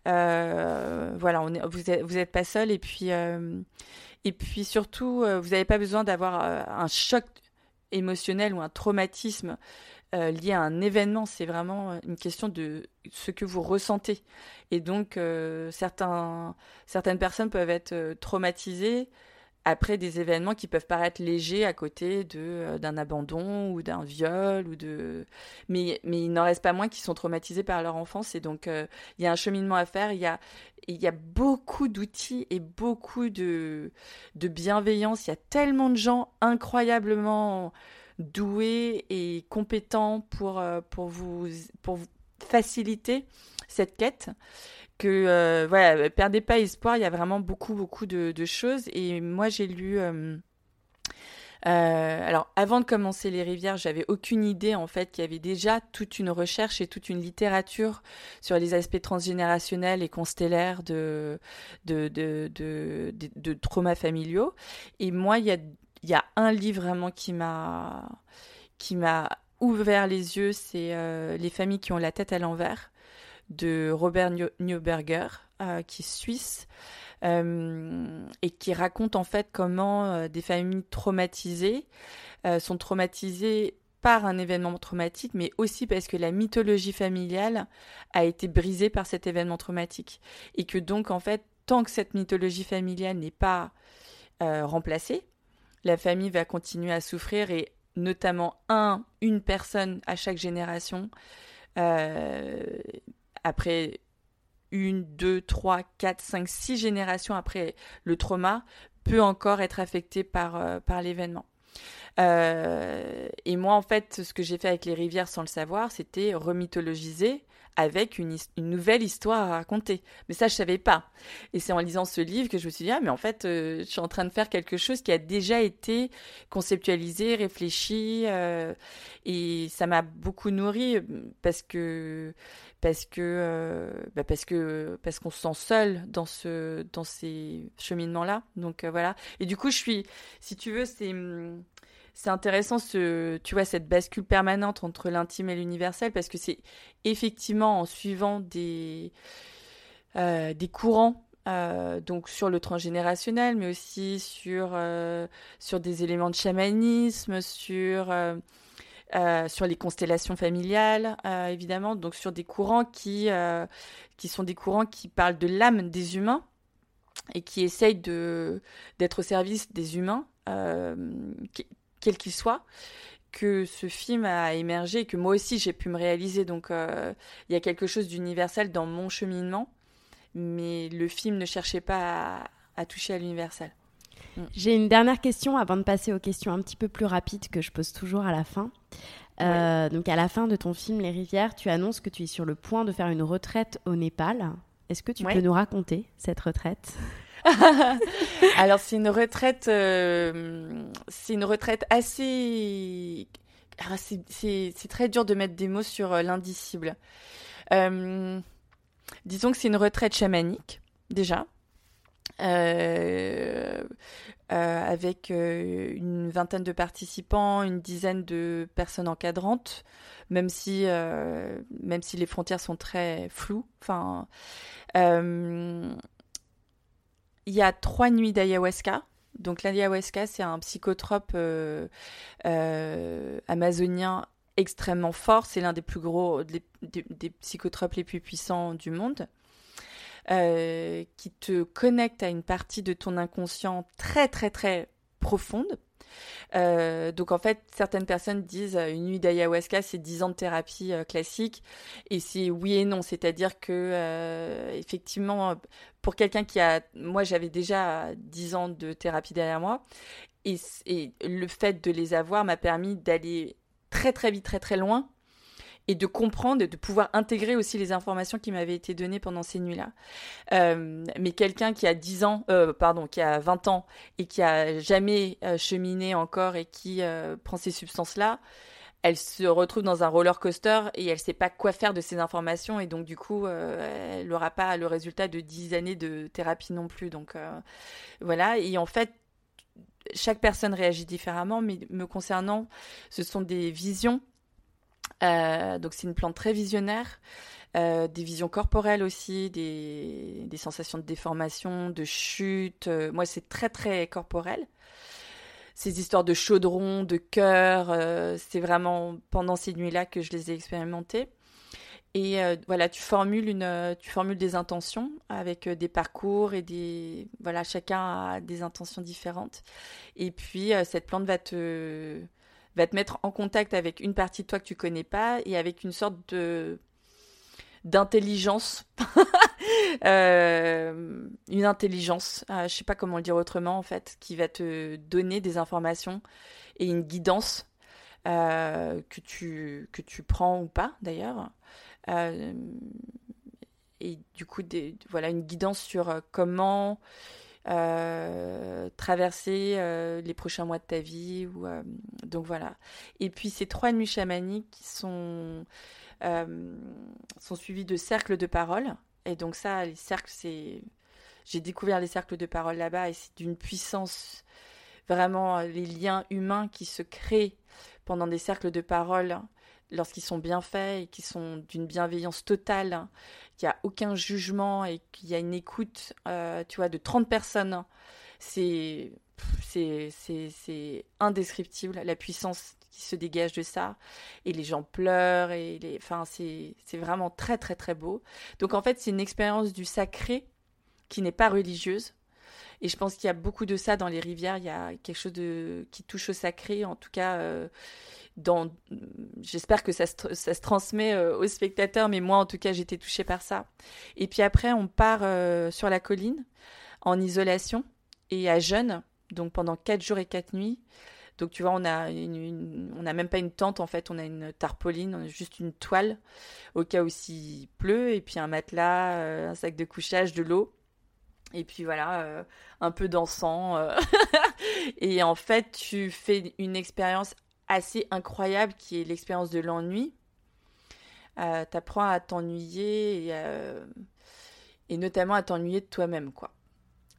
euh, voilà, on est, vous n'êtes vous êtes pas seul. Et puis, euh, et puis surtout, euh, vous n'avez pas besoin d'avoir euh, un choc émotionnel ou un traumatisme euh, lié à un événement. C'est vraiment une question de ce que vous ressentez. Et donc, euh, certains, certaines personnes peuvent être euh, traumatisées après des événements qui peuvent paraître légers à côté de, euh, d'un abandon ou d'un viol. Ou de... mais, mais il n'en reste pas moins qui sont traumatisés par leur enfance. Et donc, euh, il y a un cheminement à faire. Il y a, il y a beaucoup d'outils et beaucoup de, de bienveillance. Il y a tellement de gens incroyablement doués et compétents pour, euh, pour, vous, pour vous faciliter cette quête. Que euh, voilà, perdez pas espoir, il y a vraiment beaucoup beaucoup de, de choses. Et moi j'ai lu euh, euh, alors avant de commencer Les Rivières, j'avais aucune idée en fait qu'il y avait déjà toute une recherche et toute une littérature sur les aspects transgénérationnels et constellaires de de de de, de, de traumas familiaux. Et moi il y a il y a un livre vraiment qui m'a qui m'a ouvert les yeux, c'est euh, Les familles qui ont la tête à l'envers de Robert Neuberger, euh, qui est suisse, euh, et qui raconte en fait comment euh, des familles traumatisées euh, sont traumatisées par un événement traumatique, mais aussi parce que la mythologie familiale a été brisée par cet événement traumatique. Et que donc, en fait, tant que cette mythologie familiale n'est pas euh, remplacée, la famille va continuer à souffrir, et notamment un, une personne à chaque génération, euh, après une, deux, trois, quatre, cinq, six générations après le trauma, peut encore être affecté par, euh, par l'événement. Euh, et moi, en fait, ce que j'ai fait avec Les Rivières sans le savoir, c'était remythologiser avec une, une nouvelle histoire à raconter. Mais ça, je savais pas. Et c'est en lisant ce livre que je me suis dit, ah, mais en fait, euh, je suis en train de faire quelque chose qui a déjà été conceptualisé, réfléchi, euh, et ça m'a beaucoup nourri parce que parce que euh, bah parce que parce qu'on se sent seul dans ce dans ces cheminements-là. Donc euh, voilà. Et du coup, je suis, si tu veux, c'est c'est intéressant, ce, tu vois, cette bascule permanente entre l'intime et l'universel, parce que c'est effectivement en suivant des, euh, des courants, euh, donc sur le transgénérationnel, mais aussi sur, euh, sur des éléments de chamanisme, sur, euh, euh, sur les constellations familiales, euh, évidemment, donc sur des courants qui, euh, qui sont des courants qui parlent de l'âme des humains et qui essayent de, d'être au service des humains, euh, quels qu'ils soient, que ce film a émergé et que moi aussi j'ai pu me réaliser. Donc euh, il y a quelque chose d'universel dans mon cheminement, mais le film ne cherchait pas à, à toucher à l'universel. Mm. J'ai une dernière question avant de passer aux questions un petit peu plus rapides que je pose toujours à la fin. Euh, ouais. Donc à la fin de ton film Les Rivières, tu annonces que tu es sur le point de faire une retraite au Népal. Est-ce que tu ouais. peux nous raconter cette retraite ? Alors c'est une retraite, euh, c'est une retraite assez. Alors, c'est, c'est, c'est très dur de mettre des mots sur euh, l'indicible. Euh, disons que c'est une retraite chamanique déjà, euh, euh, avec euh, une vingtaine de participants, une dizaine de personnes encadrantes, même si euh, même si les frontières sont très floues. Enfin. Euh, Il y a trois nuits d'ayahuasca. Donc l'ayahuasca, c'est un psychotrope euh, euh, amazonien extrêmement fort. C'est l'un des plus gros, des, des, des psychotropes les plus puissants du monde, euh, qui te connecte à une partie de ton inconscient très très très profonde. Euh, donc en fait, certaines personnes disent euh, une nuit d'ayahuasca, c'est dix ans de thérapie euh, classique, et c'est oui et non, c'est-à-dire que euh, effectivement, pour quelqu'un qui a, moi j'avais déjà dix ans de thérapie derrière moi, et, et le fait de les avoir m'a permis d'aller très très vite, très très loin, et de comprendre, et de pouvoir intégrer aussi les informations qui m'avaient été données pendant ces nuits-là. Euh, mais quelqu'un qui a dix ans, euh, pardon, qui a vingt ans et qui a jamais euh, cheminé encore et qui euh, prend ces substances-là, elle se retrouve dans un roller coaster et elle sait pas quoi faire de ces informations, et donc du coup, euh, elle n'aura pas le résultat de dix années de thérapie non plus. Donc euh, voilà, et en fait, chaque personne réagit différemment, mais me concernant, ce sont des visions. Euh, donc c'est une plante très visionnaire, euh, des visions corporelles aussi, des, des sensations de déformation, de chute. Euh, moi c'est très très corporel. Ces histoires de chaudron, de cœur, euh, c'est vraiment pendant ces nuits-là que je les ai expérimentées. Et euh, voilà, tu formules une, tu formules des intentions avec des parcours et des, voilà, chacun a des intentions différentes. Et puis euh, cette plante va te va te mettre en contact avec une partie de toi que tu connais pas et avec une sorte de d'intelligence, euh, une intelligence, euh, je sais pas comment le dire autrement en fait, qui va te donner des informations et une guidance euh, que tu que tu prends ou pas d'ailleurs, euh, et du coup des, voilà une guidance sur comment Euh, traverser euh, les prochains mois de ta vie ou, euh, donc voilà. Et puis ces trois nuits chamaniques qui sont euh, sont suivies de cercles de parole, et donc ça, les cercles, c'est j'ai découvert les cercles de parole là-bas, et c'est d'une puissance, vraiment, les liens humains qui se créent pendant des cercles de parole lorsqu'ils sont bien faits et qui sont d'une bienveillance totale, qu'il n'y a aucun jugement et qu'il y a une écoute, euh, tu vois, de trente personnes, c'est, c'est, c'est, c'est indescriptible, la puissance qui se dégage de ça, et les gens pleurent, et les, enfin, c'est, c'est vraiment très très très beau. Donc en fait, c'est une expérience du sacré qui n'est pas religieuse. Et je pense qu'il y a beaucoup de ça dans les rivières. Il y a quelque chose de, qui touche au sacré, en tout cas. Euh, dans, j'espère que ça se, ça se transmet euh, aux spectateurs, mais moi, en tout cas, j'étais touchée par ça. Et puis après, on part euh, sur la colline, en isolation, et à jeûne, donc pendant quatre jours et quatre nuits. Donc, tu vois, on a une, une, on n'a même pas une tente, en fait, on a une tarpaulin, on a juste une toile, au cas où s'il pleut, et puis un matelas, euh, un sac de couchage, de l'eau. Et puis voilà, euh, un peu d'encens. Euh et en fait, tu fais une expérience assez incroyable qui est l'expérience de l'ennui. Euh, tu apprends à t'ennuyer et, euh, et notamment à t'ennuyer de toi-même, quoi.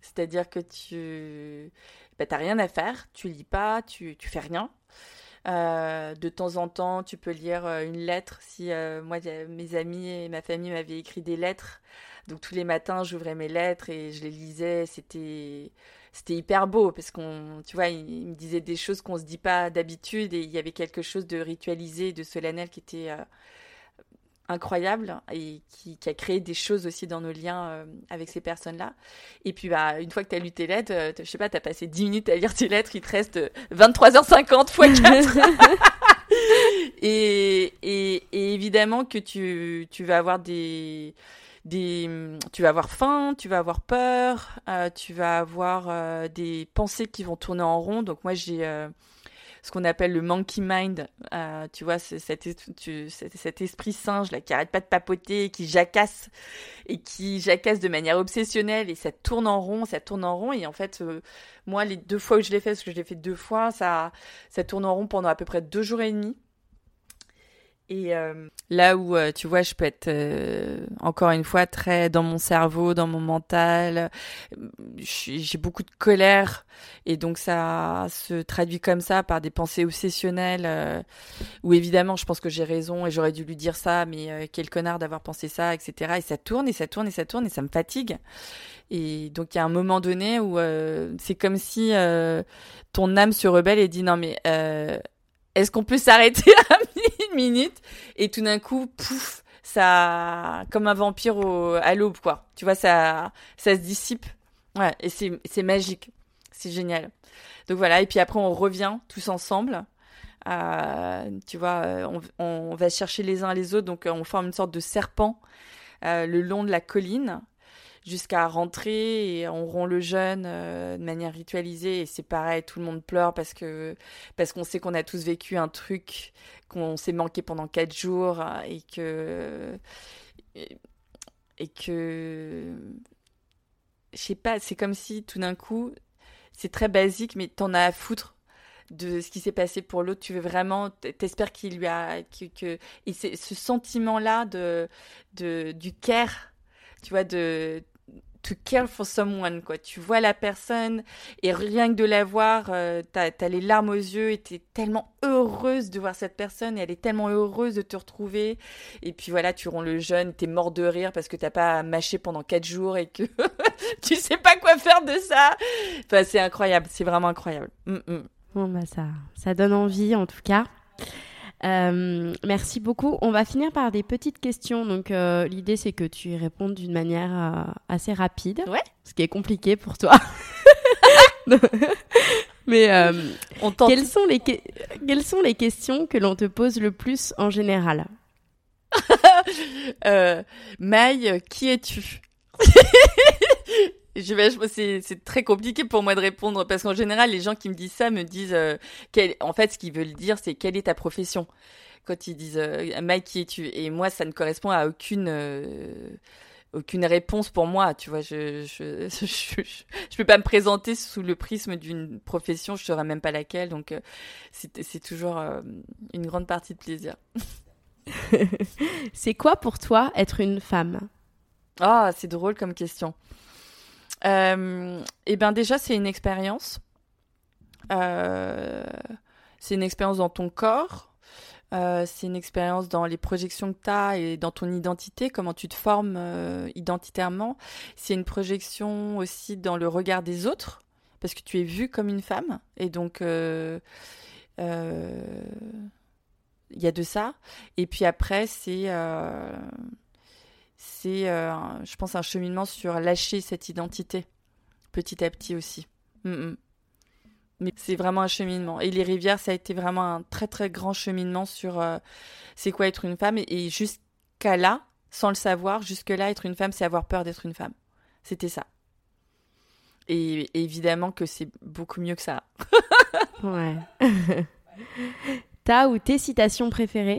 C'est-à-dire que tu bah, t'as rien à faire, tu lis pas, tu, tu fais rien. Euh, de temps en temps, tu peux lire euh, une lettre. Si euh, moi, mes amis et ma famille m'avaient écrit des lettres, donc tous les matins, j'ouvrais mes lettres et je les lisais. C'était, c'était hyper beau parce qu'on, tu vois, ils, ils me disaient des choses qu'on se dit pas d'habitude et il y avait quelque chose de ritualisé, de solennel qui était euh, incroyable et qui, qui a créé des choses aussi dans nos liens euh, avec ces personnes-là. Et puis, bah, une fois que tu as lu tes lettres, euh, je sais pas, tu as passé dix minutes à lire tes lettres, il te reste vingt-trois heures cinquante fois quatre. et, et, et évidemment que tu, tu vas avoir des... Des, tu vas avoir faim, tu vas avoir peur, euh, tu vas avoir euh, des pensées qui vont tourner en rond. Donc moi, j'ai... Euh, ce qu'on appelle le monkey mind, euh, tu vois, c'est cet, tu, cet, cet esprit singe là qui arrête pas de papoter, qui jacasse et qui jacasse de manière obsessionnelle et ça tourne en rond, ça tourne en rond et en fait, euh, moi les deux fois où je l'ai fait, parce que je l'ai fait deux fois, ça, ça tourne en rond pendant à peu près deux jours et demi. Et euh, là où, euh, tu vois, je peux être, euh, encore une fois, très dans mon cerveau, dans mon mental. J'ai beaucoup de colère. Et donc, ça se traduit comme ça par des pensées obsessionnelles. Euh, où évidemment, je pense que j'ai raison et j'aurais dû lui dire ça. Mais euh, quel connard d'avoir pensé ça, et cetera. Et ça tourne et ça tourne et ça tourne et ça me fatigue. Et donc, il y a un moment donné où euh, c'est comme si euh, ton âme se rebelle et dit non mais... Euh, est-ce qu'on peut s'arrêter à une minute? Et tout d'un coup, pouf, ça, comme un vampire au, à l'aube, quoi. Tu vois, ça, ça se dissipe. Ouais, et c'est, c'est magique. C'est génial. Donc voilà. Et puis après, on revient tous ensemble. Euh, tu vois, on, on va chercher les uns les autres. Donc, on forme une sorte de serpent euh, le long de la colline, jusqu'à rentrer et on rompt le jeûne euh, de manière ritualisée et c'est pareil, tout le monde pleure parce que parce qu'on sait qu'on a tous vécu un truc, qu'on s'est manqué pendant quatre jours et que et, et que je sais pas, c'est comme si tout d'un coup, c'est très basique mais t'en as à foutre de ce qui s'est passé pour l'autre, tu veux vraiment, t'espères qu'il lui a que, que et c'est ce sentiment là de de du care, tu vois, de to care for someone, quoi. Tu vois la personne et rien que de la voir, euh, t'as, t'as les larmes aux yeux et t'es tellement heureuse de voir cette personne et elle est tellement heureuse de te retrouver. Et puis voilà, tu romps le jeûne, t'es mort de rire parce que t'as pas mâché pendant quatre jours et que tu sais pas quoi faire de ça. Enfin, c'est incroyable, c'est vraiment incroyable. Mm-mm. Bon, bah ça, ça donne envie en tout cas. Euh, merci beaucoup. On va finir par des petites questions. Donc, euh, l'idée, c'est que tu y répondes d'une manière euh, assez rapide. Ouais. Ce qui est compliqué pour toi. Mais euh, On tente. Quelles sont les que- quelles sont les questions que l'on te pose le plus en général? euh, Maï, qui es-tu? Je vais, je, c'est, c'est très compliqué pour moi de répondre parce qu'en général, les gens qui me disent ça me disent, euh, quel, en fait, ce qu'ils veulent dire, c'est quelle est ta profession? Quand ils disent, euh, Maï, qui es-tu? Et moi, ça ne correspond à aucune, euh, aucune réponse pour moi. Tu vois, je, je, je, je, je peux pas me présenter sous le prisme d'une profession, je saurais même pas laquelle. Donc, euh, c'est, c'est toujours euh, une grande partie de plaisir. C'est quoi pour toi être une femme? Ah, c'est drôle comme question. Euh, et ben déjà c'est une expérience, euh, c'est une expérience dans ton corps, euh, c'est une expérience dans les projections que tu as et dans ton identité, comment tu te formes euh, identitairement. C'est une projection aussi dans le regard des autres parce que tu es vue comme une femme et donc euh, euh, y a de ça. Et puis après c'est euh, c'est, euh, je pense, un cheminement sur lâcher cette identité, petit à petit aussi. Mm-mm. Mais c'est vraiment un cheminement. Et les rivières, ça a été vraiment un très, très grand cheminement sur euh, c'est quoi être une femme. Et, et jusqu'à là, sans le savoir, jusque-là, être une femme, c'est avoir peur d'être une femme. C'était ça. Et, et évidemment que c'est beaucoup mieux que ça. Ouais. Ta ou tes citations préférées?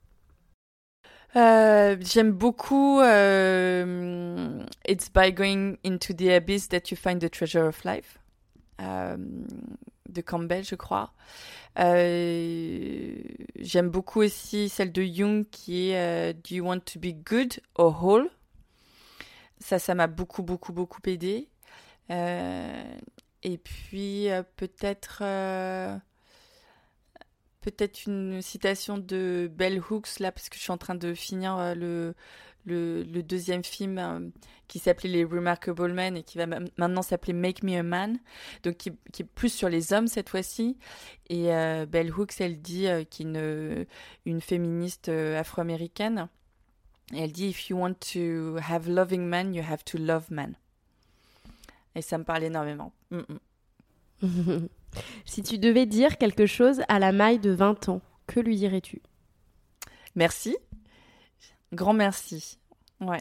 Euh, j'aime beaucoup euh, It's by going into the abyss that you find the treasure of life, euh, de Campbell, je crois. Euh, j'aime beaucoup aussi celle de Jung qui est euh, Do you want to be good or whole? Ça, ça m'a beaucoup, beaucoup, beaucoup aidé. Euh, et puis euh, peut-être euh, peut-être une citation de Bell Hooks là, parce que je suis en train de finir euh, le, le le deuxième film euh, qui s'appelait Les Remarkable Men et qui va m- maintenant s'appeler Make Me a Man, donc qui, qui est plus sur les hommes cette fois-ci. Et euh, Bell Hooks, elle dit euh, qui est une une féministe euh, afro-américaine. Et elle dit If you want to have loving men, you have to love men. Et ça me parle énormément. Mm-mm. Si tu devais dire quelque chose à la Maï de vingt ans, que lui dirais-tu ? Merci. Grand merci. Ouais.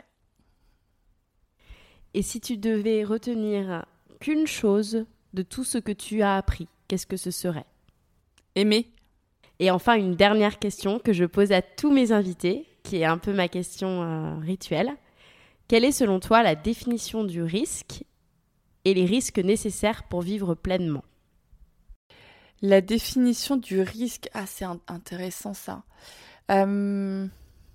Et si tu devais retenir qu'une chose de tout ce que tu as appris, qu'est-ce que ce serait ? Aimer. Et enfin, une dernière question que je pose à tous mes invités, qui est un peu ma question euh, rituelle. Quelle est selon toi la définition du risque et les risques nécessaires pour vivre pleinement ? La définition du risque, ah c'est un- intéressant ça. Euh...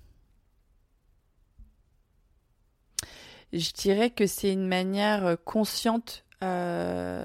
Je dirais que c'est une manière consciente euh,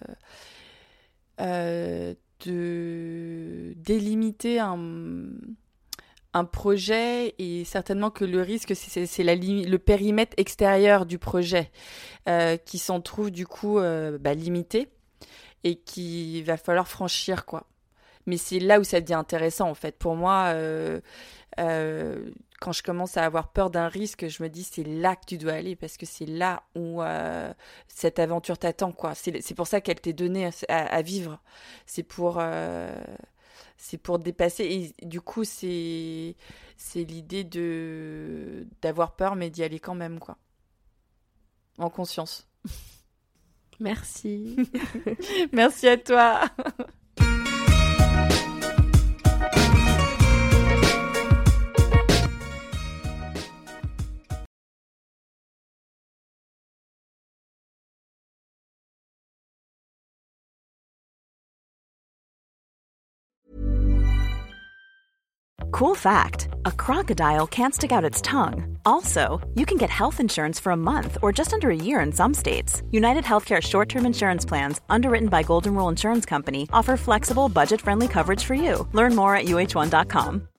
euh, de délimiter un, un projet, et certainement que le risque, c'est, c'est, c'est la li- le périmètre extérieur du projet euh, qui s'en trouve du coup euh, bah, limité et qu'il va falloir franchir, quoi. Mais c'est là où ça devient intéressant en fait. Pour moi, euh, euh, quand je commence à avoir peur d'un risque, je me dis c'est là que tu dois aller, parce que c'est là où euh, cette aventure t'attend, quoi. C'est, c'est pour ça qu'elle t'est donnée à, à, à vivre. C'est pour, euh, c'est pour dépasser. Et du coup, c'est, c'est l'idée de d'avoir peur, mais d'y aller quand même, quoi. En conscience. Merci. Merci à toi. Cool fact, a crocodile can't stick out its tongue. Also, you can get health insurance for a month or just under a year in some states. United Healthcare short-term insurance plans, underwritten by Golden Rule Insurance Company, offer flexible, budget-friendly coverage for you. Learn more at U H one dot com.